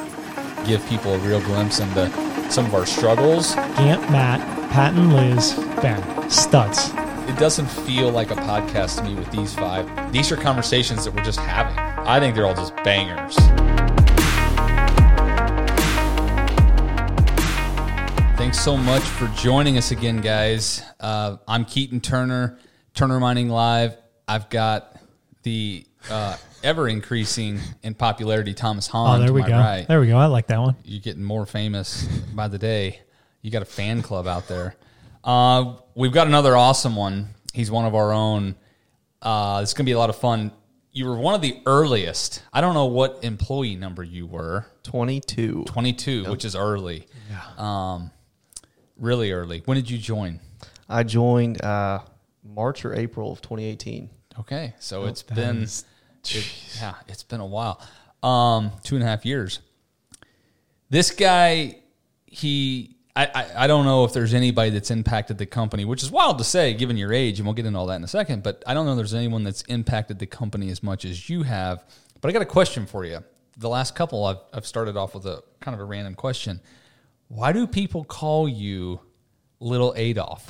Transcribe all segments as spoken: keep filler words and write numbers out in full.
give people a real glimpse into some of our struggles. Gant, Matt, Pat, and Liz, Ben, studs. It doesn't feel like a podcast to me with these five. These are conversations that we're just having. I think they're all just bangers. Thanks so much for joining us again, guys. Uh, I'm Keaton Turner, Turner Mining Live. I've got the uh, ever-increasing in popularity Thomas Hahn. Oh, there to we my go. Right. There we go. I like that one. You're getting more famous by the day. You got a fan club out there. Uh, we've got another awesome one. He's one of our own. Uh, it's going to be a lot of fun. You were one of the earliest. I don't know what employee number you were. twenty-two. twenty-two, yep. Which is early. Yeah. Um, really early. When did you join? I joined uh, March or April of twenty eighteen. Okay, so oh, it's been is, it, yeah, it's been a while. Um, two and a half years. This guy, he, I, I, I don't know if there's anybody that's impacted the company, which is wild to say given your age, and we'll get into all that in a second. But I don't know if there's anyone that's impacted the company as much as you have. But I got a question for you. The last couple, I've, I've started off with a kind of a random question. Why do people call you Little Adolf?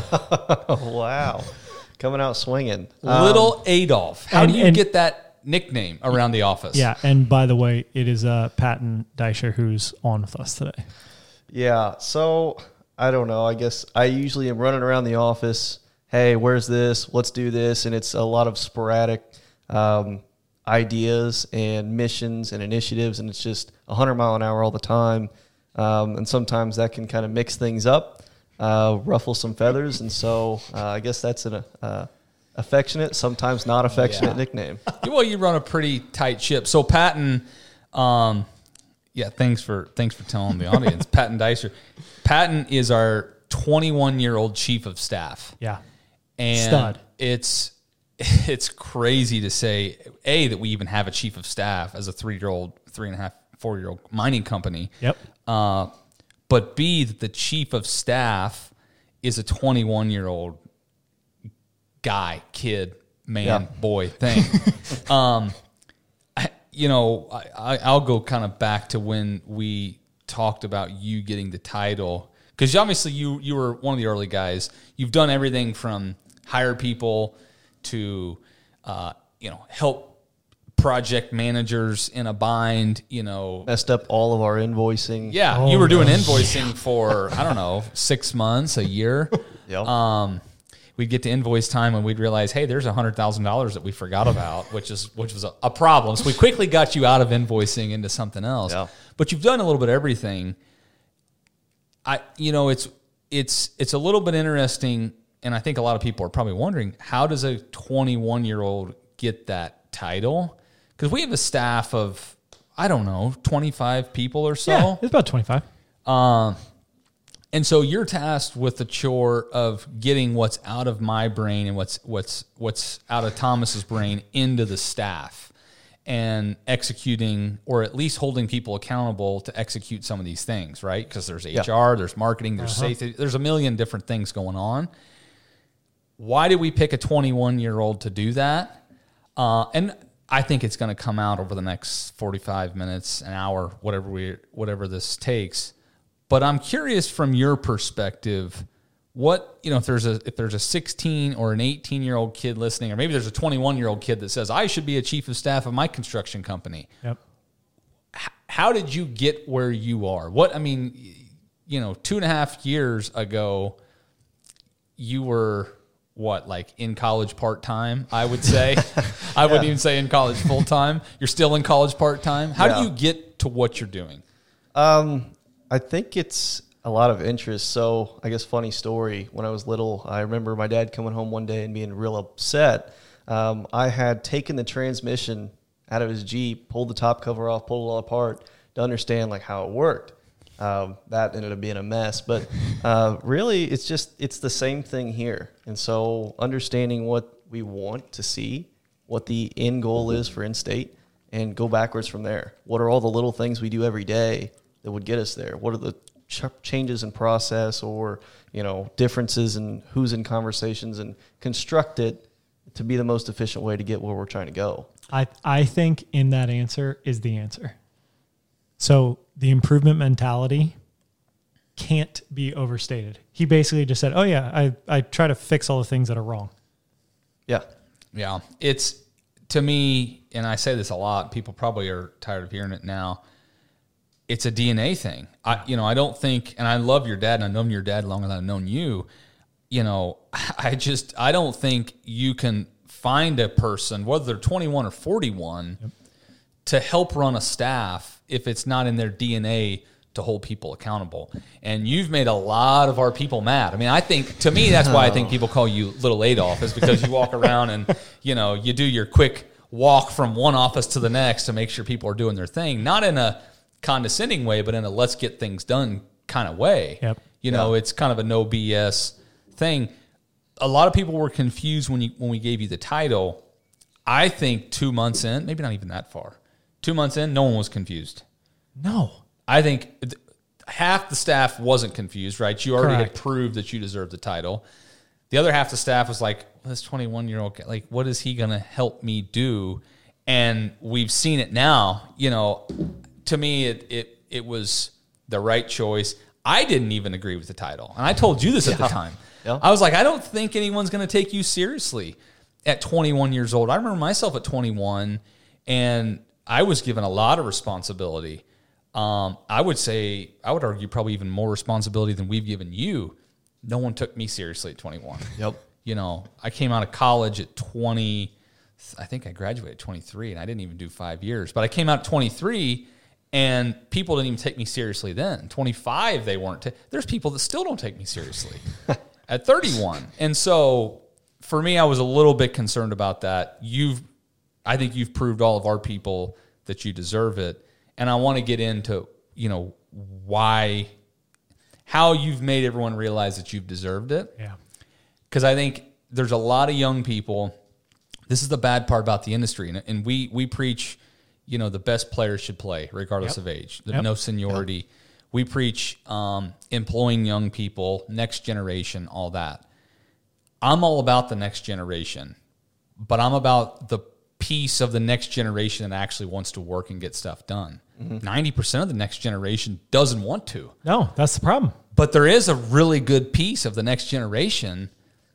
Wow. Coming out swinging. Little um, Adolf. How and, do you and, get that nickname around the office? Yeah, and by the way, it is uh, Patton Deisher who's on with us today. Yeah, so I don't know. I guess I usually am running around the office. Hey, where's this? Let's do this. And it's a lot of sporadic um, ideas and missions and initiatives, and it's just one hundred mile an hour all the time. Um, and sometimes that can kind of mix things up. Uh, ruffle some feathers, and so uh, I guess that's an uh, affectionate, sometimes not affectionate yeah. nickname. Well, you run a pretty tight ship. So Patton, um, yeah, thanks for thanks for telling the audience. Patton Deisher, Patton is our twenty-one year old chief of staff. Yeah, and stud. It's it's crazy to say a that we even have a chief of staff as a three year old, three and a half, four year old mining company. Yep. Uh, But B, that the chief of staff is a twenty-one-year-old guy, kid, man, yeah. boy thing. um, I, you know, I, I'll go kind of back to when we talked about you getting the title. Because obviously you, you were one of the early guys. You've done everything from hire people to, uh, you know, help project managers in a bind, you know. Messed up all of our invoicing. Yeah, oh, you were doing no. invoicing for, I don't know, six months, a year. Yep. Um, we'd get to invoice time and we'd realize, hey, there's one hundred thousand dollars that we forgot about, which is which was a, a problem. So we quickly got you out of invoicing into something else. Yeah. But you've done a little bit of everything. I, you know, it's it's it's a little bit interesting, and I think a lot of people are probably wondering, how does a twenty-one-year-old get that title? Because we have a staff of, I don't know, twenty-five people or so. Yeah, it's about twenty-five. Um, and so you're tasked with the chore of getting what's out of my brain and what's what's what's out of Thomas's brain into the staff, and executing, or at least holding people accountable to execute some of these things, right? Because there's H R, yeah. there's marketing, there's uh-huh. safety, there's a million different things going on. Why did we pick a twenty-one-year-old to do that? Uh, and I think it's going to come out over the next forty-five minutes, an hour, whatever we, whatever this takes. But I'm curious from your perspective, what, you know, if there's a if there's a sixteen or an eighteen year old kid listening, or maybe there's a twenty-one year old kid that says I should be a chief of staff of my construction company. Yep. H- how did you get where you are? What I mean, you know, two and a half years ago, you were. What, like in college part-time, I would say. I wouldn't yeah. even say in college full-time. You're still in college part-time. How yeah. do you get to what you're doing? Um, I think it's a lot of interest. So I guess funny story, when I was little, I remember my dad coming home one day and being real upset. Um, I had taken the transmission out of his Jeep, pulled the top cover off, pulled it all apart to understand like how it worked. Um, that ended up being a mess, but uh, really it's just, it's the same thing here. And so understanding what we want to see, what the end goal is for in-state, and go backwards from there. What are all the little things we do every day that would get us there? What are the ch- changes in process or, you know, differences in who's in conversations, and construct it to be the most efficient way to get where we're trying to go? I I think in that answer is the answer. So the improvement mentality can't be overstated. He basically just said, oh yeah, I, I try to fix all the things that are wrong. Yeah. Yeah. It's, to me, and I say this a lot, people probably are tired of hearing it now, it's a D N A thing. I, you know, I don't think, and I love your dad, and I've known your dad longer than I've known you, you know, I just, I don't think you can find a person, whether they're twenty-one or forty-one, yep. to help run a staff if it's not in their D N A to hold people accountable. And you've made a lot of our people mad. I mean, I think, to me, that's why I think people call you Little Adolf, is because you walk around and, you know, you do your quick walk from one office to the next to make sure people are doing their thing, not in a condescending way, but in a let's get things done kind of way. Yep. You know, yep. it's kind of a no B S thing. A lot of people were confused when you when we gave you the title. I think two months in, maybe not even that far, two months in, no one was confused. No. I think half the staff wasn't confused, right? You already Correct. had proved that you deserved the title. The other half of the staff was like, well, this twenty-one-year-old, like, what is he going to help me do? And we've seen it now. You know, to me, it it it was the right choice. I didn't even agree with the title. And I told you this at Yeah. the time. Yeah. I was like, I don't think anyone's going to take you seriously at twenty-one years old. I remember myself at twenty-one, and I was given a lot of responsibility. Um, I would say, I would argue probably even more responsibility than we've given you. No one took me seriously at twenty-one. Yep. You know, I came out of college at twenty, I think I graduated at twenty-three, and I didn't even do five years. But I came out at twenty-three, and people didn't even take me seriously then. twenty-five, they weren't. T- There's people that still don't take me seriously at thirty-one. And so for me, I was a little bit concerned about that. You've, I think you've proved all of our people that you deserve it. And I want to get into, you know, why, how you've made everyone realize that you've deserved it. Yeah. Because I think there's a lot of young people. This is the bad part about the industry. And, and we we preach, you know, the best players should play regardless Yep. of age. Yep. No seniority. Yep. We preach um, employing young people, next generation, all that. I'm all about the next generation, but I'm about the piece of the next generation that actually wants to work and get stuff done. Mm-hmm. ninety percent of the next generation doesn't want to. No, that's the problem. But there is a really good piece of the next generation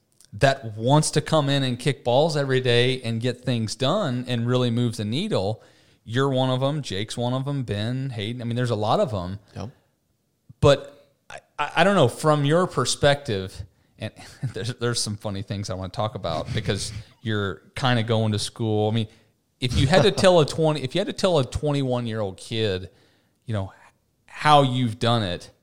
that wants to come in and kick balls every day and get things done and really move the needle. You're one of them. Jake's one of them. Ben, Hayden. I mean, there's a lot of them. Yep. But I, I don't know, from your perspective, and there's, there's some funny things I want to talk about because you're kind of going to school. I mean, if you had to tell a twenty, if you had to tell a twenty-one year old kid, you know, how you've done it,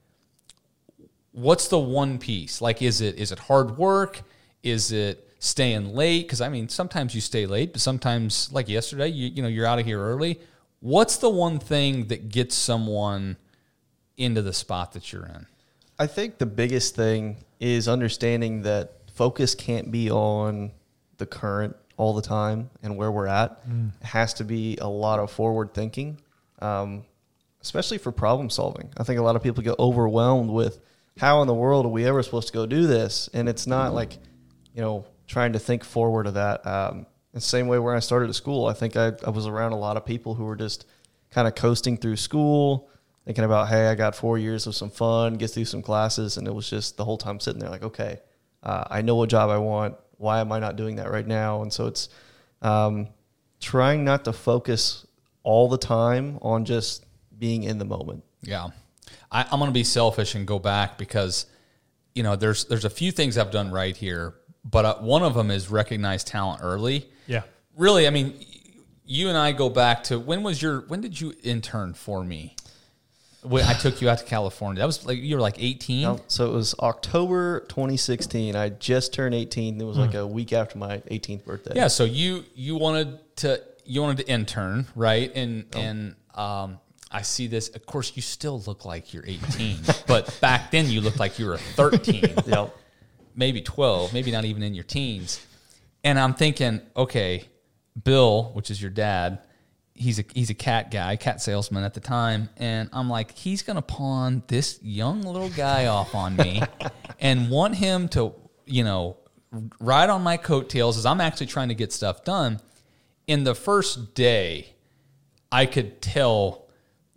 what's the one piece? Like, is it is it hard work? Is it staying late? Because I mean, sometimes you stay late, but sometimes, like yesterday, you you know, you're out of here early. What's the one thing that gets someone into the spot that you're in? I think the biggest thing is understanding that focus can't be on the current all the time and where we're at. Mm. It has to be a lot of forward thinking, um, especially for problem solving. I think a lot of people get overwhelmed with how in the world are we ever supposed to go do this? And it's not like, you know, trying to think forward of that. Um, the same way when I started at school, I think I, I was around a lot of people who were just kind of coasting through school, thinking about, hey, I got four years of some fun, get through some classes, and it was just the whole time sitting there like, okay, uh, I know what job I want. Why am I not doing that right now? And so it's um, trying not to focus all the time on just being in the moment. Yeah. I, I'm going to be selfish and go back because, you know, there's there's a few things I've done right here, but uh, one of them is recognize talent early. Yeah. Really, I mean, you and I go back to, when was your, when did you intern for me? When I took you out to California. That was like, you were like eighteen? No, so it was October twenty sixteen. I just turned eighteen. It was like a week after my eighteenth birthday. Yeah, so you you wanted to you wanted to intern, right? And oh. and um, I see this. Of course, you still look like you're eighteen, but back then you looked like you were thirteen. Yep. Maybe twelve, maybe not even in your teens. And I'm thinking, okay, Bill, which is your dad, he's a he's a cat guy, cat salesman at the time, and I'm like, he's gonna pawn this young little guy off on me, and want him to, you know, ride on my coattails as I'm actually trying to get stuff done. In the first day, I could tell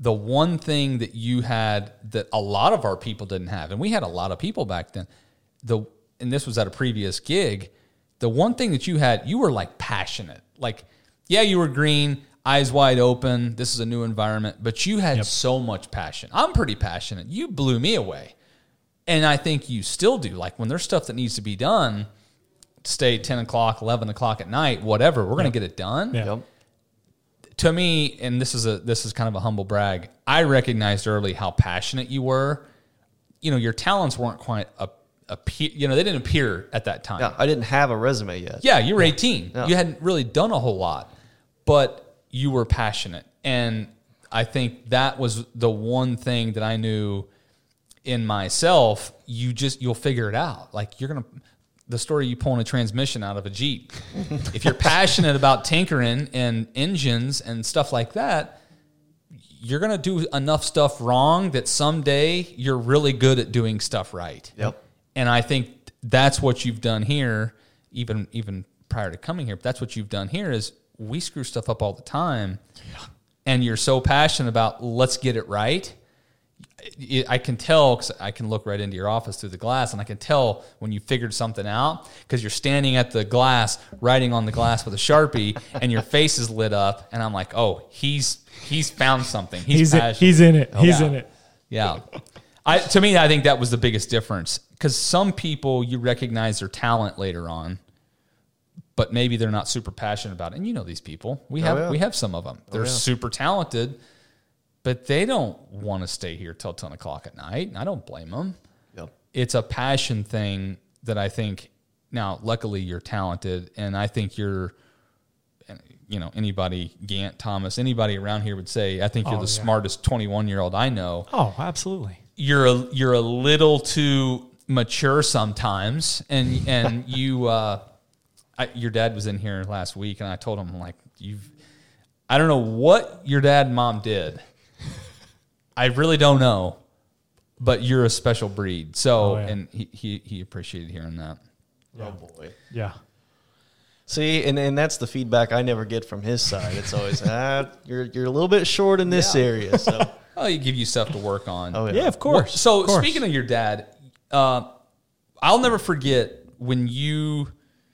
the one thing that you had that a lot of our people didn't have, and we had a lot of people back then, the and this was at a previous gig, the one thing that you had, you were like passionate. Like, yeah, you were green, eyes wide open, this is a new environment, but you had yep. so much passion. I'm pretty passionate. You blew me away. And I think you still do. Like, when there's stuff that needs to be done, stay ten o'clock, eleven o'clock at night, whatever, we're yep. going to get it done. Yeah. Yep. To me, and this is a this is kind of a humble brag, I recognized early how passionate you were. You know, your talents weren't quite a, a you know, they didn't appear at that time. Yeah, I didn't have a resume yet. Yeah, you were eighteen. Yeah. You hadn't really done a whole lot, but you were passionate. And I think that was the one thing that I knew in myself. You just, you'll figure it out. Like, you're going to, the story you pulling a transmission out of a Jeep. If you're passionate about tinkering and engines and stuff like that, you're going to do enough stuff wrong that someday you're really good at doing stuff right. Yep. And I think that's what you've done here, even even prior to coming here. But that's what you've done here is we screw stuff up all the time. Yeah. And you're so passionate about let's get it right. I can tell because I can look right into your office through the glass, and I can tell when you figured something out because you're standing at the glass, writing on the glass with a Sharpie, and your face is lit up. And I'm like, oh, he's he's found something. He's he's, passionate. In, he's in it. Oh, he's yeah. in it. Yeah. I to me, I think that was the biggest difference because some people you recognize their talent later on, but maybe they're not super passionate about it. And you know these people. We have oh, yeah. we have some of them. They're oh, yeah. super talented. But they don't want to stay here till ten o'clock at night, and I don't blame them. Yep. It's a passion thing that I think, now, luckily you're talented, and I think you're, you know, anybody, Gant, Thomas, anybody around here would say, I think you're oh, the yeah. smartest twenty-one-year-old I know. Oh, absolutely. You're a, you're a little too mature sometimes, and and you, uh, I, your dad was in here last week, and I told him, like, you've, I don't know what your dad and mom did. I really don't know, but you're a special breed. So, oh, yeah. and he, he he appreciated hearing that. Yeah. Oh boy, yeah. See, and, and that's the feedback I never get from his side. It's always, ah, you're you're a little bit short in this yeah. area. So, oh, you give you stuff to work on. Oh yeah, yeah of course. Well, so, of course. Speaking of your dad, uh, I'll never forget when you.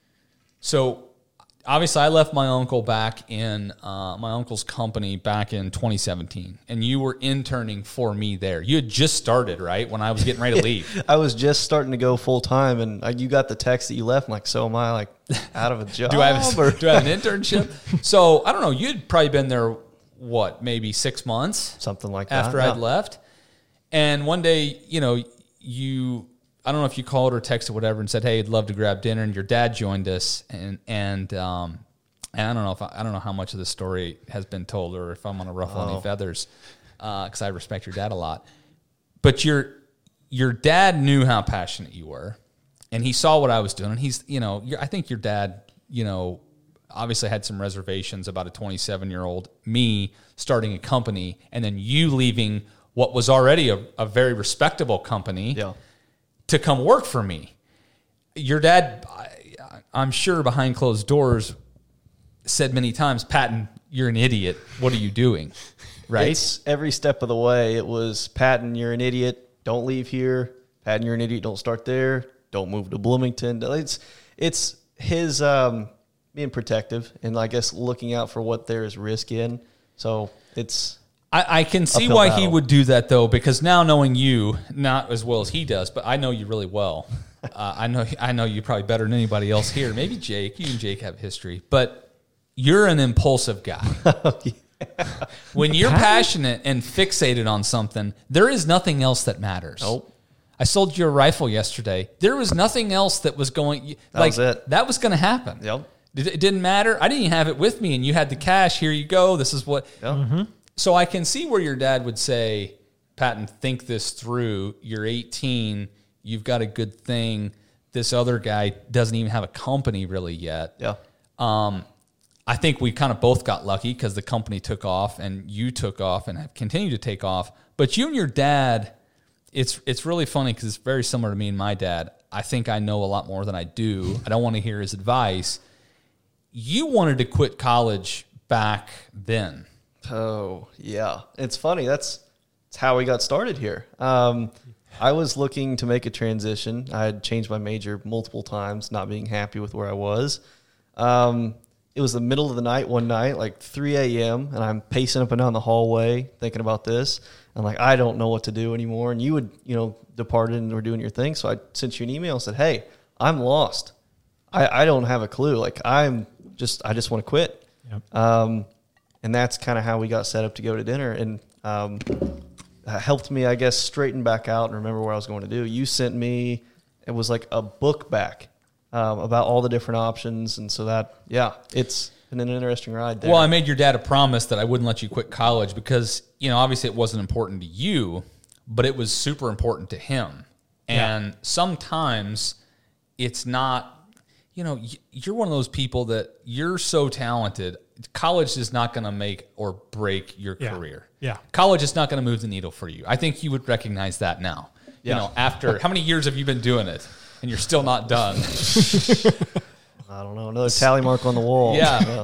So. Obviously, I left my uncle back in uh, my uncle's company back in twenty seventeen, and you were interning for me there. You had just started, right, when I was getting ready to leave. I was just starting to go full time, and uh, you got the text that you left. I'm like, so am I, like, out of a job? do I have a, do I have an internship? So I don't know. You'd probably been there, what, maybe six months, something like that, after yeah. I'd left. And one day, you know, you. I don't know if you called or texted whatever and said, "Hey, I'd love to grab dinner." And your dad joined us, and and um, and I don't know if I, I don't know how much of the story has been told or if I'm going to ruffle oh. any feathers, because uh, I respect your dad a lot. But your your dad knew how passionate you were, and he saw what I was doing. And he's, you know, I think your dad, you know, obviously had some reservations about a twenty-seven year old me starting a company, and then you leaving what was already a, a very respectable company. Yeah. To come work for me. Your dad, I, I'm sure behind closed doors, said many times, "Patton, you're an idiot. What are you doing?" Right? It's every step of the way. It was, "Patton, you're an idiot. Don't leave here. Patton, you're an idiot. Don't start there. Don't move to Bloomington." It's it's his um, being protective and I guess looking out for what there is risk in. So it's... I, I can see why battle. He would do that, though, because now knowing you, not as well as he does, but I know you really well. Uh, I know I know you probably better than anybody else here. Maybe Jake. You and Jake have history. But you're an impulsive guy. Oh, yeah. When you're passionate and fixated on something, there is nothing else that matters. Nope. I sold you a rifle yesterday. There was nothing else that was going... That like, was it. That was going to happen. Yep. It, it didn't matter. I didn't even have it with me, and you had the cash. Here you go. This is what... Yep. Mm-hmm. So I can see where your dad would say, "Patton, think this through. You're eighteen. You've got a good thing. This other guy doesn't even have a company really yet." Yeah. Um, I think we kind of both got lucky because the company took off and you took off and have continued to take off. But you and your dad, it's it's really funny because it's very similar to me and my dad. I think I know a lot more than I do. I don't want to hear his advice. You wanted to quit college back then. Oh, yeah. It's funny. That's, that's how we got started here. Um, I was looking to make a transition. I had changed my major multiple times, not being happy with where I was. Um, it was the middle of the night one night, like three a.m., and I'm pacing up and down the hallway thinking about this. I'm like, I don't know what to do anymore. And you had, you know, departed and were doing your thing. So I sent you an email and said, hey, I'm lost. I, I don't have a clue. Like, I'm just, I just want to quit. Yep. Um, and that's kind of how we got set up to go to dinner. And um, helped me, I guess, straighten back out and remember what I was going to do. You sent me, it was like a book back um, about all the different options. And so that, yeah, it's been an interesting ride there. Well, I made your dad a promise that I wouldn't let you quit college because, you know, obviously it wasn't important to you, but it was super important to him. And yeah. sometimes it's not, you know, you're one of those people that you're so talented. College is not going to make or break your yeah. career. Yeah. College is not going to move the needle for you. I think you would recognize that now. Yeah. You know, after how many years have you been doing it and you're still not done? I don't know. Another tally mark on the wall. Yeah. yeah.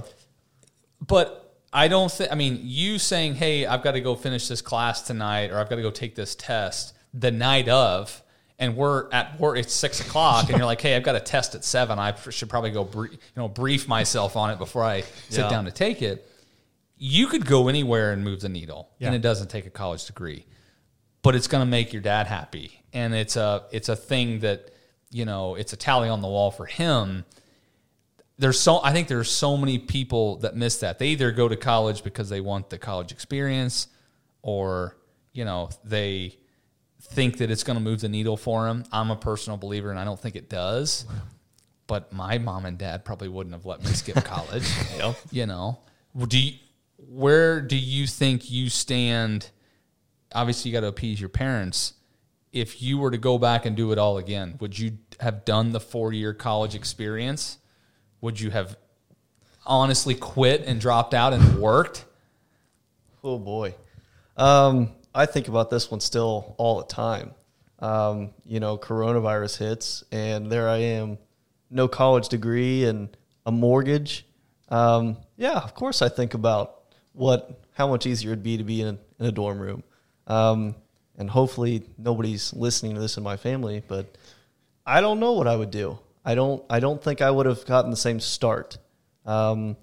But I don't think, I mean, you saying, hey, I've got to go finish this class tonight or I've got to go take this test the night of, and we're at work, it's six o'clock, and you're like, hey, I've got a test at seven. I should probably go br- you know, brief myself on it before I sit yeah. down to take it. You could go anywhere and move the needle, yeah. and it doesn't take a college degree. But it's going to make your dad happy. And it's a it's a thing that, you know, it's a tally on the wall for him. There's so I think there's so many people that miss that. They either go to college because they want the college experience, or, you know, they think that it's going to move the needle for them. I'm a personal believer, and I don't think it does. Wow. But my mom and dad probably wouldn't have let me skip college. Yep. You know, do you, where do you think you stand? Obviously, you got to appease your parents. If you were to go back and do it all again, would you have done the four-year college experience? Would you have honestly quit and dropped out and worked? Oh, boy. Um, I think about this one still all the time. Um, you know, coronavirus hits, and there I am, no college degree and a mortgage. Um, yeah, of course I think about what how much easier it'd be to be in, in a dorm room. Um, and hopefully nobody's listening to this in my family, but I don't know what I would do. I don't I don't think I would have gotten the same start. Um,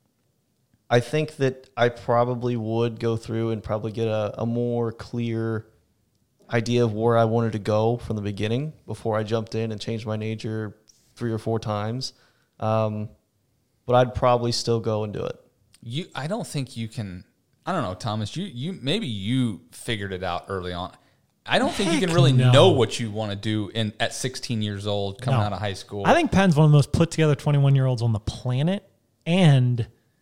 I think that I probably would go through and probably get a, a more clear idea of where I wanted to go from the beginning before I jumped in and changed my major three or four times. Um, but I'd probably still go and do it. You, I don't think you can. I don't know, Thomas. You, you maybe you figured it out early on. I don't think Heck you can really no. know what you want to do in at sixteen years old, coming No. out of high school. I think Penn's one of the most put together twenty-one year olds on the planet, and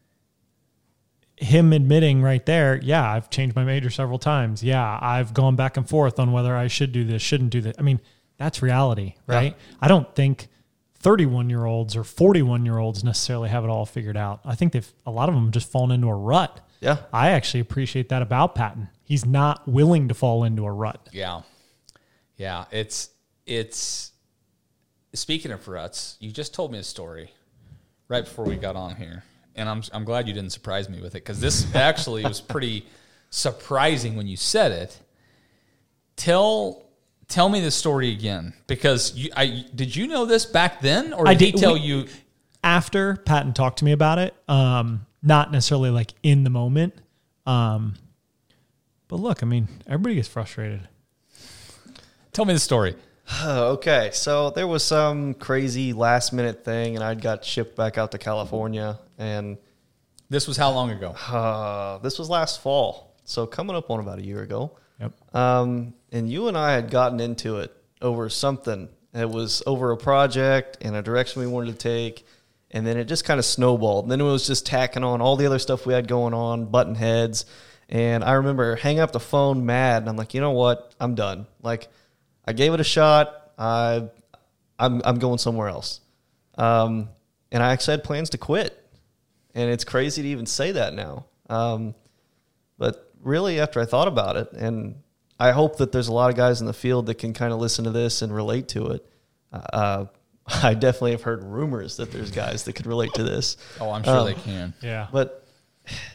him admitting right there, yeah, I've changed my major several times. Yeah, I've gone back and forth on whether I should do this, shouldn't do this. I mean, that's reality, right? Yeah. I don't think thirty-one year olds or forty-one year olds necessarily have it all figured out. I think they've a lot of them just fallen into a rut. Yeah. I actually appreciate that about Patton. He's not willing to fall into a rut. Yeah. Yeah. It's, it's, speaking of ruts, you just told me a story right before we got on here. And I'm, I'm glad you didn't surprise me with it, because this actually was pretty surprising when you said it. Tell, tell me the story again, because you, I, did you know this back then, or did, I did, he tell we, you after Patton talked to me about it? Um, not necessarily like in the moment. Um, but look, I mean, everybody gets frustrated. Tell me the story. Okay, so there was some crazy last minute thing, and I got shipped back out to California. And this was how long ago? Uh, this was last fall, so coming up on about a year ago. Yep. Um, and you and I had gotten into it over something. It was over a project and a direction we wanted to take, and then it just kind of snowballed. And then it was just tacking on all the other stuff we had going on, button heads. And I remember hanging up the phone mad, and I'm like, you know what? I'm done. Like, I gave it a shot. I, I'm I'm going somewhere else. Um, and I actually had plans to quit. And it's crazy to even say that now. Um, but really, after I thought about it, and I hope that there's a lot of guys in the field that can kind of listen to this and relate to it. Uh, I definitely have heard rumors that there's guys that could relate to this. Oh, I'm sure um, they can. Yeah. But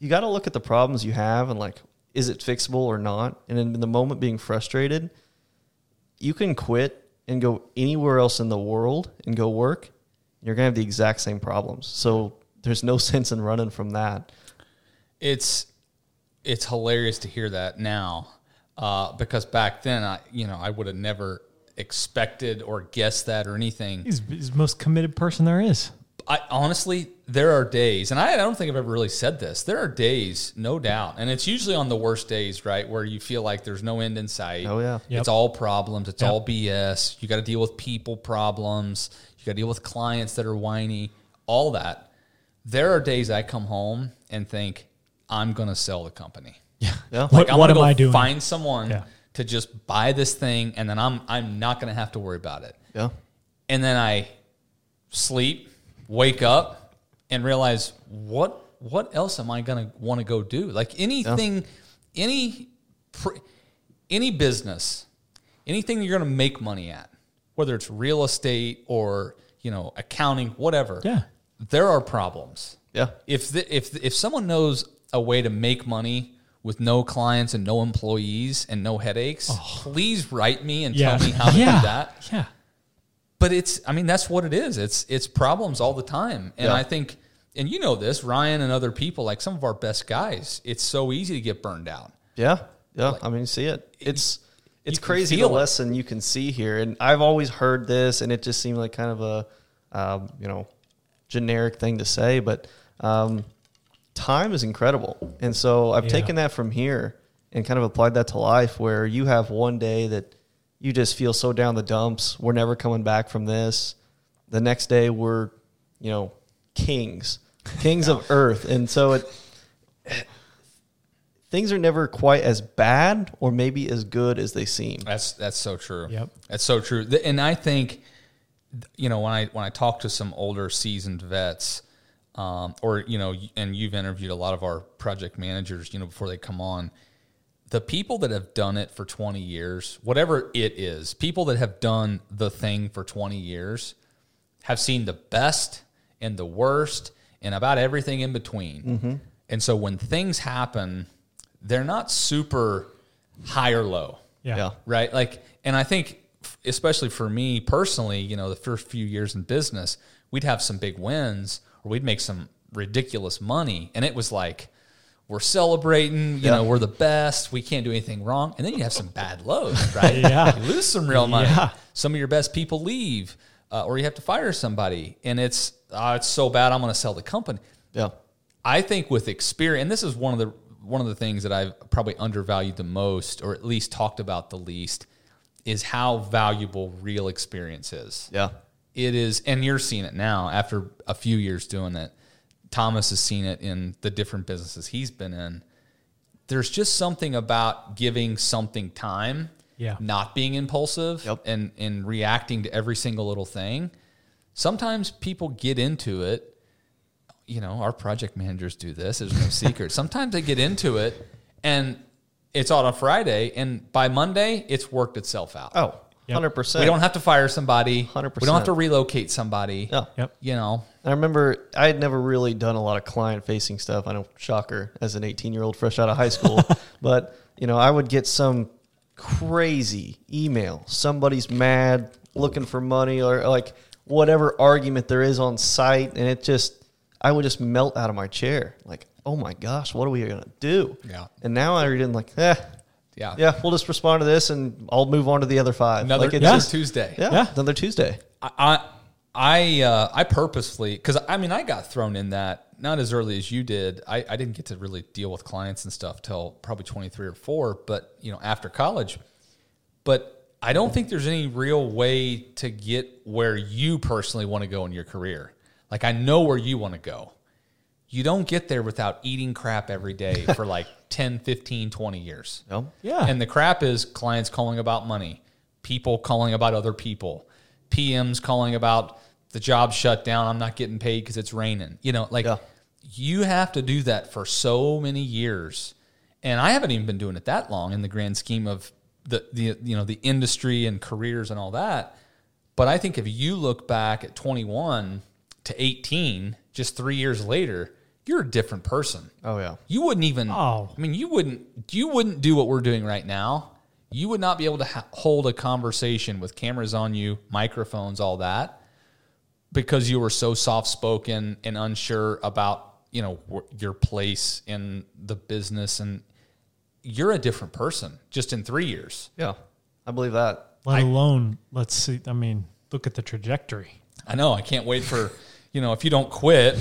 you got to look at the problems you have and like, is it fixable or not? And in the moment being frustrated, you can quit and go anywhere else in the world and go work. You're going to have the exact same problems. So there's no sense in running from that. It's it's hilarious to hear that now, uh, because back then, I you know I would have never expected or guessed that or anything. He's, he's the most committed person there is. I honestly, there are days, and I, I don't think I've ever really said this. There are days, no doubt, and it's usually on the worst days, right, where you feel like there's no end in sight. Oh yeah, Yep. It's all problems. It's Yep. all B S. You got to deal with people problems. You got to deal with clients that are whiny. All that. There are days I come home and think I'm going to sell the company. Yeah. Yeah. What, Like I'm what gonna am go I doing? Find someone Yeah. to just buy this thing, and then I'm I'm not going to have to worry about it. yeah, And then I sleep, wake up, and realize what what else am I going to want to go do? Like anything, any pr- any business, anything you're going to make money at, whether it's real estate or you know accounting, whatever. Yeah. There are problems. yeah, If the, if if someone knows a way to make money with no clients and no employees and no headaches, please write me and Yeah. tell me how to yeah. do that. Yeah. But it's, I mean, that's what it is. It's it's problems all the time. And Yeah. I think, and you know this, Ryan and other people, like some of our best guys, it's so easy to get burned out. yeah, yeah. Like- I mean, you see it. It's it's you can crazy the feel it. lesson you can see here. And I've always heard this, and it just seemed like kind of a um, you know generic thing to say, but um, time is incredible. And so I've Yeah. taken that from here and kind of applied that to life, where you have one day that you just feel so down the dumps. We're never coming back from this. The next day we're, you know, kings, kings of earth. And so it, things are never quite as bad or maybe as good as they seem. That's that's so true. Yep. That's so true. The- And I think, you know, when I when I talk to some older seasoned vets, um, or you know, and you've interviewed a lot of our project managers, you know, before they come on, the people that have done it for twenty years, whatever it is, people that have done the thing for twenty years, have seen the best and the worst and about everything in between. Mm-hmm. And so when things happen, they're not super high or low. Yeah. Yeah. Right. Like, and I think, especially for me personally, you know, the first few years in business, we'd have some big wins or we'd make some ridiculous money. And it was like, we're celebrating, you Yeah. know, we're the best. We can't do anything wrong. And then you have some bad lows, right? Yeah. You lose some real money. Yeah. Some of your best people leave, uh, or you have to fire somebody. And it's, uh, it's so bad, I'm going to sell the company. Yeah. I think with experience, and this is one of the one of the things that I've probably undervalued the most, or at least talked about the least, is how valuable real experience is. Yeah. It is, and you're seeing it now after a few years doing it. Thomas has seen it in the different businesses he's been in. There's just something about giving something time, Yeah. not being impulsive, Yep. and, and reacting to every single little thing. Sometimes people get into it. You know, our project managers do this. There's no secret. Sometimes they get into it, and it's on a Friday, and by Monday, it's worked itself out. Oh, Yep. one hundred percent. We don't have to fire somebody. one hundred We don't have percent. to relocate somebody. Yeah. Yep. You know, I remember I had never really done a lot of client facing stuff. I know, shocker, as an eighteen year old fresh out of high school. But, you know, I would get some crazy email. Somebody's mad, looking for money, or like whatever argument there is on site. And it just, I would just melt out of my chair. Like, oh my gosh, what are we going to do? Yeah. And now I read in like, eh, yeah. yeah, we'll just respond to this and I'll move on to the other five. Another like it's yeah. just, Tuesday. yeah, Yeah. another Tuesday. I I I, uh, I purposefully, because I mean I got thrown in that not as early as you did. I, I didn't get to really deal with clients and stuff till probably twenty-three or four, but you know after college. But I don't think there's any real way to get where you personally want to go in your career. Like I know where you want to go. You don't get there without eating crap every day for like ten, fifteen, twenty years. No? Yeah. And the crap is clients calling about money, people calling about other people, P Ms calling about the job shut down, I'm not getting paid because it's raining. You know, like Yeah. you have to do that for so many years. And I haven't even been doing it that long in the grand scheme of the, the you know, the industry and careers and all that. But I think if you look back at twenty-one to eighteen, just three years later, you're a different person. Oh yeah. You wouldn't even, Oh. I mean, you wouldn't, you wouldn't do what we're doing right now. You would not be able to ha- hold a conversation with cameras on you, microphones, all that, because you were so soft-spoken and unsure about, you know, wh- your place in the business. And you're a different person just in three years. Yeah. I believe that. Let I- alone, let's see. I mean, look at the trajectory. I know. I can't wait for, you know, if you don't quit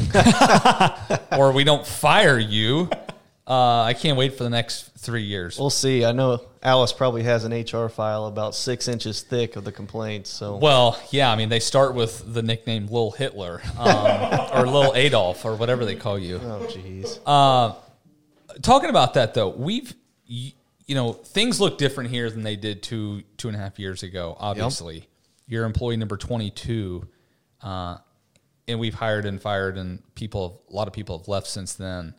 or we don't fire you, uh, I can't wait for the next three years. We'll see. I know Alice probably has an H R file about six inches thick of the complaints. So Well, yeah, I mean, they start with the nickname Lil Hitler um, or Lil Adolf or whatever they call you. oh jeez. Uh, talking about that, though, we've, you, you know, things look different here than they did two, two and a half years ago, obviously. Yep. You're employee number twenty-two, uh, and we've hired and fired, and people, a lot of people have left since then.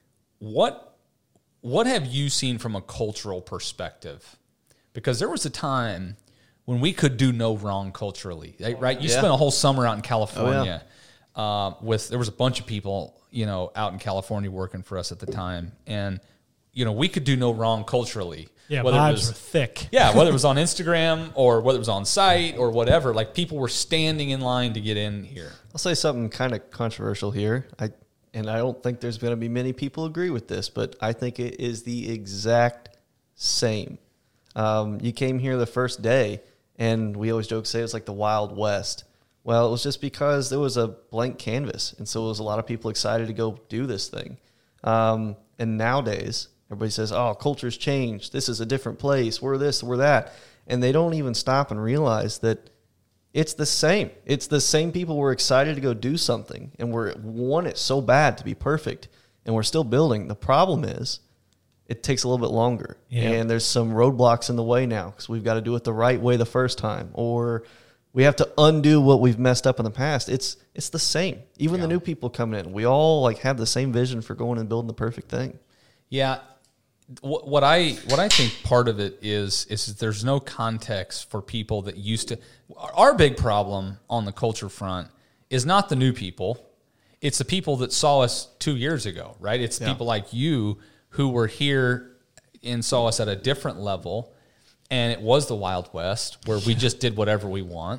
What what have you seen from a cultural perspective? Because there was a time when we could do no wrong culturally, right? right? You Yeah. spent a whole summer out in California Oh, uh, with there was a bunch of people, you know, out in California working for us at the time, and you know, we could do no wrong culturally. Yeah, whether vibes it was, were thick. yeah, whether it was on Instagram or whether it was on site or whatever, like people were standing in line to get in here. I'll say something kind of controversial here. I and I don't think there's going to be many people agree with this, but I think it is the exact same. Um, you came here the first day, and we always joke say it's like the Wild West. Well, it was just because there was a blank canvas, and so it was a lot of people excited to go do this thing. Um, and nowadays, everybody says, "Oh, culture's changed. This is a different place. We're this, we're that," and they don't even stop and realize that it's the same. It's the same people were excited to go do something, and we're want it so bad to be perfect, and we're still building. The problem is, it takes a little bit longer, Yeah. and there's some roadblocks in the way now because we've got to do it the right way the first time, or we have to undo what we've messed up in the past. It's it's the same. Even Yeah. the new people coming in, we all like have the same vision for going and building the perfect thing. Yeah. What what I what I think part of it is is that there's no context for people that used to. Our big problem on the culture front is not the new people; it's the people that saw us two years ago, right? It's Yeah. people like you who were here and saw us at a different level, and it was the Wild West where we just did whatever we want,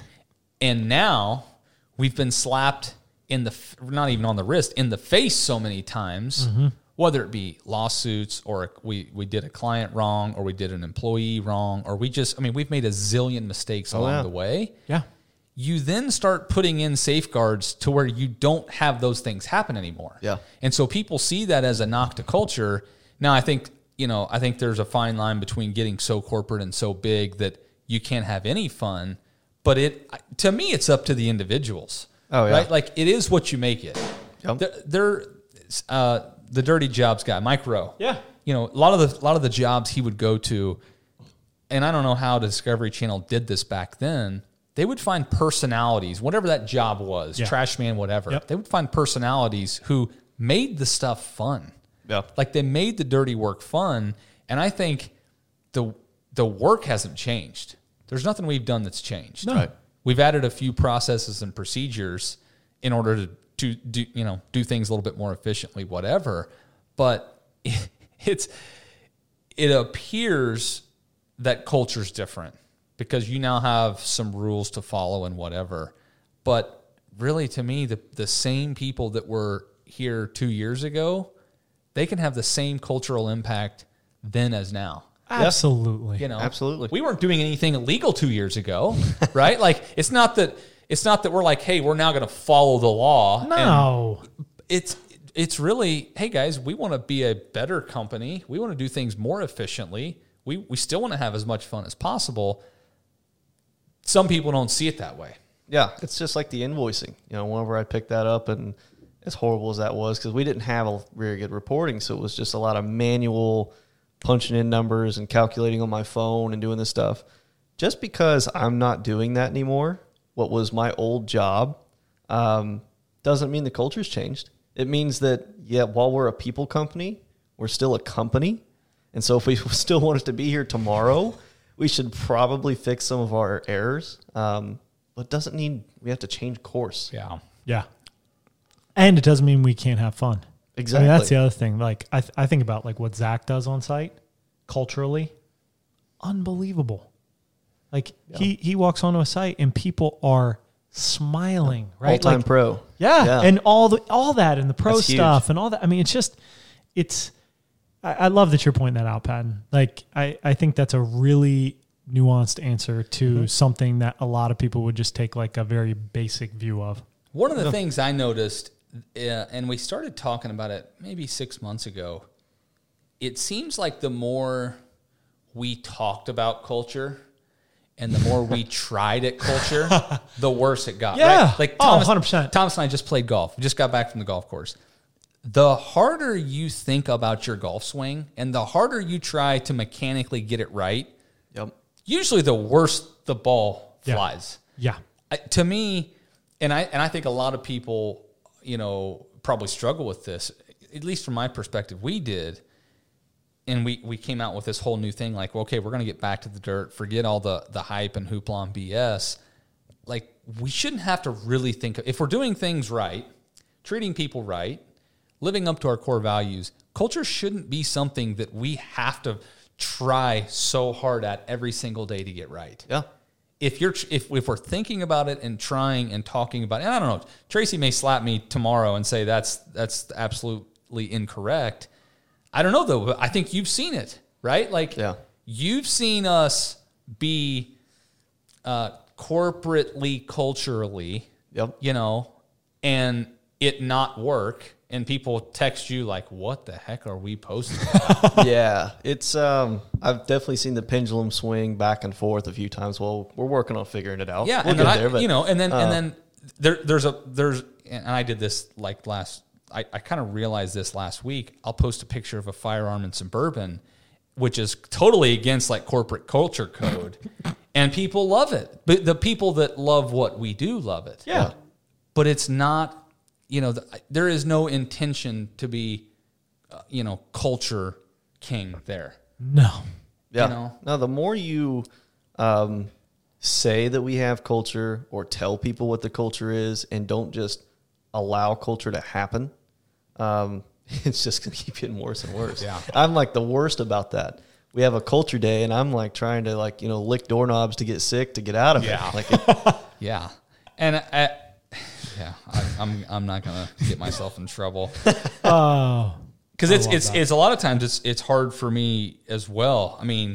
and now we've been slapped in the not even on the wrist in the face so many times. Mm-hmm. Whether it be lawsuits or we, we did a client wrong or we did an employee wrong or we just, I mean, we've made a zillion mistakes along yeah. the way. Yeah. You then start putting in safeguards to where you don't have those things happen anymore. Yeah. And so people see that as a knock to culture. Now, I think, you know, I think there's a fine line between getting so corporate and so big that you can't have any fun. But it, to me, it's up to the individuals. Oh, yeah. Right? Like it is what you make it. Yep. They're, they're uh, the dirty jobs guy, Mike Rowe. Yeah. You know, a lot of the a lot of the jobs he would go to, and I don't know how Discovery Channel did this back then. They would find personalities, whatever that job was, Yeah. trash man, whatever. Yep. They would find personalities who made the stuff fun. Yeah. Like they made the dirty work fun. And I think the the work hasn't changed. There's nothing we've done that's changed. No. Right. We've added a few processes and procedures in order to, to do, you know, do things a little bit more efficiently, whatever. But it's it appears that culture's different because you now have some rules to follow and whatever. But really, to me, the the same people that were here two years ago, they can have the same cultural impact then as now. Absolutely. You know, Absolutely. We weren't doing anything illegal two years ago, right? Like it's not that it's not that we're like, hey, we're now going to follow the law. No. And it's it's really, hey guys, we want to be a better company. We want to do things more efficiently. We we still want to have as much fun as possible. Some people don't see it that way. Yeah, it's just like the invoicing. You know, whenever I picked that up, and as horrible as that was, because we didn't have a very good reporting, so it was just a lot of manual punching in numbers and calculating on my phone and doing this stuff. Just because I'm not doing that anymore, what was my old job, um, doesn't mean the culture's changed. It means that, yeah, while we're a people company, we're still a company. And so if we still want us to be here tomorrow, we should probably fix some of our errors. Um, but it doesn't mean we have to change course. Yeah. Yeah. And it doesn't mean we can't have fun. Exactly. I mean, that's the other thing. Like I, th- I think about like what Zach does on site culturally, unbelievable. Like yeah. he, he walks onto a site and people are smiling, right? All-time like, pro. Yeah, yeah. And all the, all that and the pro that's stuff huge. and all that. I mean, it's just, it's, I, I love that you're pointing that out, Patton. Like I, I think that's a really nuanced answer to mm-hmm. something that a lot of people would just take like a very basic view of. One of the things I noticed, uh, and we started talking about it maybe six months ago, it seems like the more we talked about culture and the more we tried at culture, the worse it got. Yeah. Right? Like Thomas, Thomas, oh, one hundred percent. Thomas and I just played golf. We just got back from the golf course. The harder you think about your golf swing and the harder you try to mechanically get it right, yep. usually the worse the ball flies. Yeah. I, to me, and I and I think a lot of people, you know, probably struggle with this, at least from my perspective. We did. And we, we came out with this whole new thing, like, well, okay, we're going to get back to the dirt, forget all the, the hype and hoopla and B S. Like, we shouldn't have to really think, if we're doing things right, treating people right, living up to our core values, culture shouldn't be something that we have to try so hard at every single day to get right. Yeah. If you're if if we're thinking about it and trying and talking about it, and I don't know, Tracy may slap me tomorrow and say that's that's absolutely incorrect. I don't know, though. But I think you've seen it, right? Like, yeah. you've seen us be uh, corporately, culturally, yep. you know, and it not work. And people text you like, what the heck are we posting about? Yeah. It's, um, I've definitely seen the pendulum swing back and forth a few times. Well, we're working on figuring it out. Yeah. We'll and then I, there, but, you know, and then, uh, and then there, there's a, there's, and I did this like last, I, I kind of realized this last week. I'll post a picture of a firearm in Suburban, which is totally against like corporate culture code, and people love it. But the people that love what we do love it. Yeah. But it's not, you know, the, there is no intention to be, uh, you know, culture king there. No. Yeah. You know? No, the more you um, say that we have culture or tell people what the culture is and don't just allow culture to happen, um, it's just going to keep getting worse and worse. Yeah. I'm like the worst about that. We have a culture day and I'm like trying to like, you know, lick doorknobs to get sick to get out of Yeah. it. Like, it, Yeah. And I, yeah, I, I'm I'm not going to get myself in trouble. Oh. Because it's love it's that. it's a lot of times it's it's hard for me as well. I mean,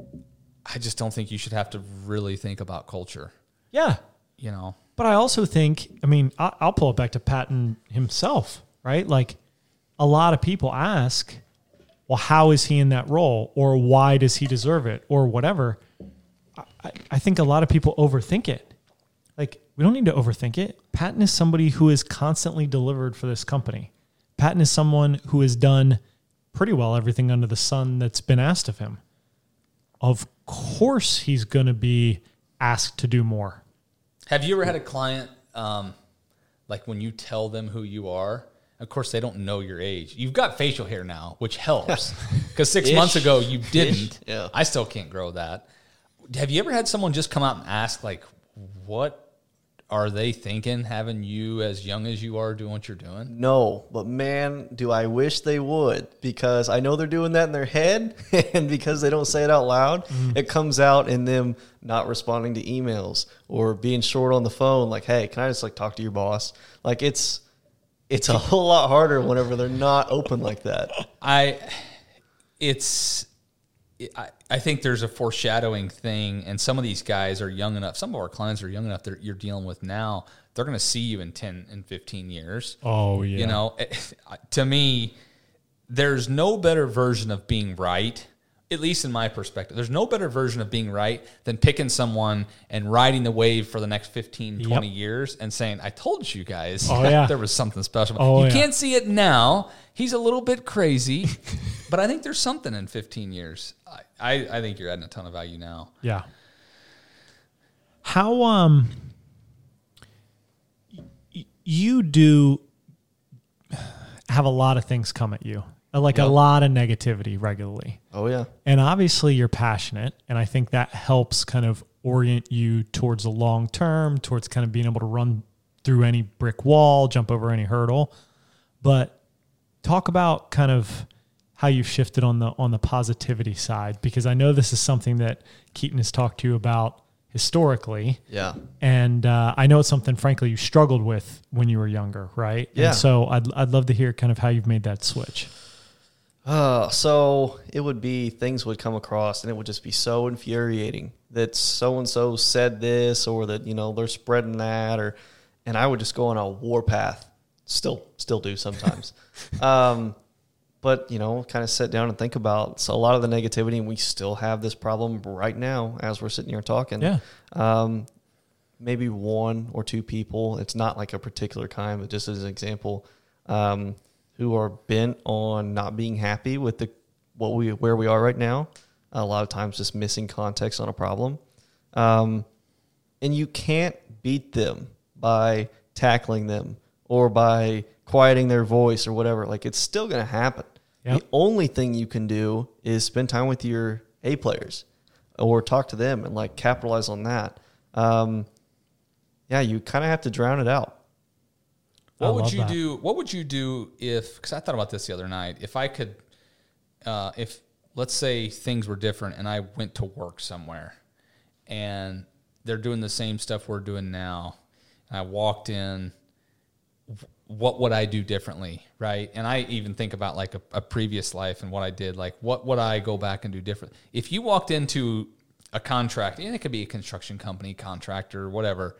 I just don't think you should have to really think about culture. Yeah. You know. But I also think, I mean, I- I'll pull it back to Patton himself, right? Like a lot of people ask, well, how is he in that role? Or why does he deserve it? Or whatever. I, I think a lot of people overthink it. Like, we don't need to overthink it. Patton is somebody who has constantly delivered for this company. Patton is someone who has done pretty well everything under the sun that's been asked of him. Of course he's going to be asked to do more. Have you ever had a client, um, like when you tell them who you are, of course they don't know your age. You've got facial hair now, which helps. Because six Ish. months ago you didn't. Ish, yeah. I still can't grow that. Have you ever had someone just come out and ask, like, what are they thinking having you as young as you are doing what you're doing? no, but man, do I wish they would, because I know they're doing that in their head and because they don't say it out loud, Mm-hmm. it comes out in them not responding to emails or being short on the phone. Like, hey, can I just like talk to your boss? Like it's, it's a whole lot harder whenever they're not open like that. I, it's, I, I think there's a foreshadowing thing, and some of these guys are young enough. Some of our clients are young enough that you're dealing with now. They're going to see you in ten and fifteen years. Oh, yeah. You know, to me, there's no better version of being right, at least in my perspective. There's no better version of being right than picking someone and riding the wave for the next fifteen, twenty Yep. yees and saying, I told you guys Oh, yeah. there was something special. Oh, you yeah. can't see it now. He's a little bit crazy, but I think there's something in fifteen years. I, I, I think you're adding a ton of value now. Yeah. How um y- you do have a lot of things come at you, like Yep. a lot of negativity regularly. Oh yeah. And obviously you're passionate, and I think that helps kind of orient you towards the long term, towards kind of being able to run through any brick wall, jump over any hurdle. But talk about kind of how you've shifted on the on the positivity side, because I know this is something that Keaton has talked to you about historically. Yeah. And uh, I know it's something, frankly, you struggled with when you were younger, right? Yeah. And so I'd, I'd love to hear kind of how you've made that switch. Uh, so it would be, things would come across and it would just be so infuriating that so-and-so said this, or that, you know, they're spreading that, or, and I would just go on a warpath. Still, still do sometimes. um, But, you know, kind of sit down and think about, so a lot of the negativity, and we still have this problem right now as we're sitting here talking. Yeah. Um, maybe one or two people, it's not like a particular kind, but just as an example, um, who are bent on not being happy with the what we where we are right now. A lot of times just missing context on a problem. Um, and you can't beat them by tackling them or by quieting their voice or whatever. Like, it's still going to happen. Yep. The only thing you can do is spend time with your A players or talk to them and like capitalize on that. Um, yeah, you kind of have to drown it out. What I would love you that. do? What would you do if? Because I thought about this the other night. If I could, uh, if let's say things were different, and I went to work somewhere, and they're doing the same stuff we're doing now, and I walked in, what would I do differently, right? And I even think about like a, a previous life and what I did. Like, what would I go back and do different? If you walked into a contract, and it could be a construction company, contractor, whatever,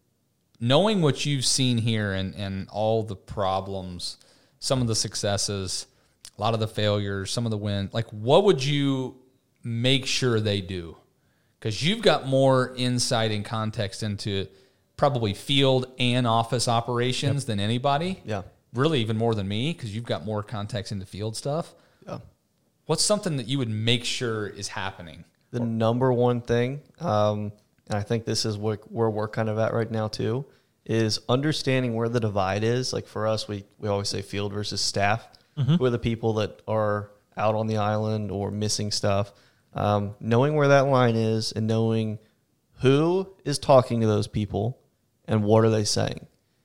knowing what you've seen here and, and all the problems, some of the successes, a lot of the failures, some of the wins, like what would you make sure they do? Because you've got more insight and context into probably field and office operations yep. than anybody. Yeah. Really even more than me, because you've got more context into field stuff. Yeah. What's something that you would make sure is happening? The number one thing, um, and I think this is what, where we're kind of at right now too, is understanding where the divide is. Like for us, we, we always say field versus staff. Mm-hmm. Who are the people that are out on the island or missing stuff? Um, knowing where that line is and knowing who is talking to those people and what are they saying.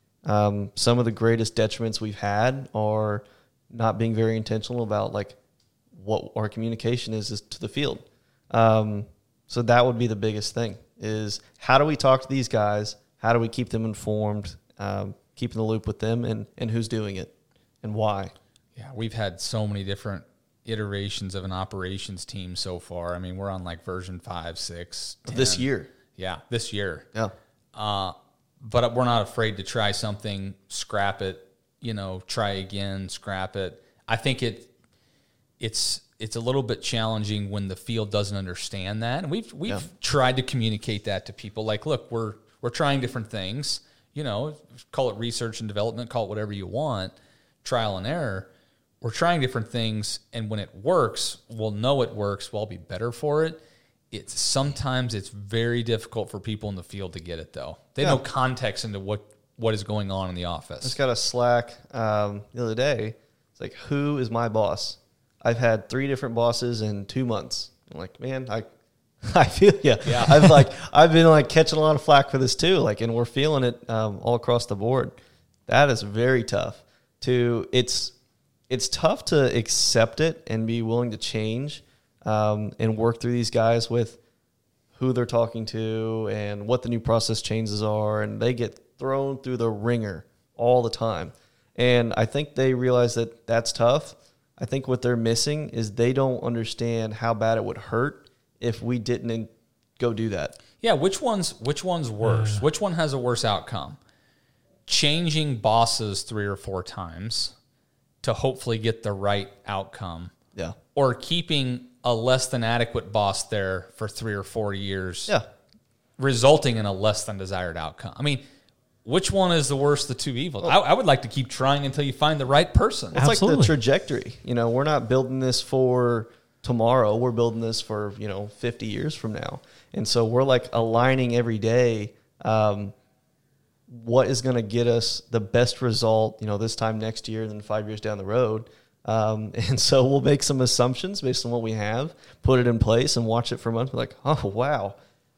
Um, some of the greatest detriments we've had are not being very intentional about like what our communication is, is to the field. Um, so that would be the biggest thing, is how do we talk to these guys? How do we keep them informed, um, keep in the loop with them, and, and who's doing it and why? Yeah, we've had so many different iterations of an operations team so far. I mean, we're on like version five, six, ten. This year. Yeah, this year. Yeah. Uh, but we're not afraid to try something, scrap it, you know, try again, scrap it. I think it it's it's a little bit challenging when the field doesn't understand that. And we've we've Yeah. tried to communicate that to people. Like, look, we're we're trying different things. You know, call it research and development, call it whatever you want, trial and error. We're trying different things, and when it works, we'll know it works. We'll be better for it. It's sometimes it's very difficult for people in the field to get it, though. They Yeah. know context into what, what is going on in the office. I just got a Slack um, the other day. It's like, who is my boss? I've had three different bosses in two months. I'm like, man, I I feel yeah. Yeah. I've like I've been like catching a lot of flack for this too. Like, and we're feeling it um, all across the board. That is very tough. To it's it's tough to accept it and be willing to change um, and work through these guys with who they're talking to and what the new process changes are, and they get thrown through the ringer all the time. And I think they realize that that's tough. I think what they're missing is they don't understand how bad it would hurt if we didn't go do that. Yeah, which one's which one's worse? Which one has a worse outcome? Changing bosses three or four times to hopefully get the right outcome, Yeah. or keeping a less than adequate boss there for three or four years, Yeah. resulting in a less than desired outcome. I mean, which one is the worst of the two evils? I, I would like to keep trying until you find the right person. It's like Absolutely. the trajectory. You know, we're not building this for tomorrow. We're building this for, you know, fifty years from now. And so we're like aligning every day um, what is going to get us the best result, you know, this time next year and then five years down the road. Um, and so we'll make some assumptions based on what we have, put it in place and watch it for a month. We're like, oh, wow,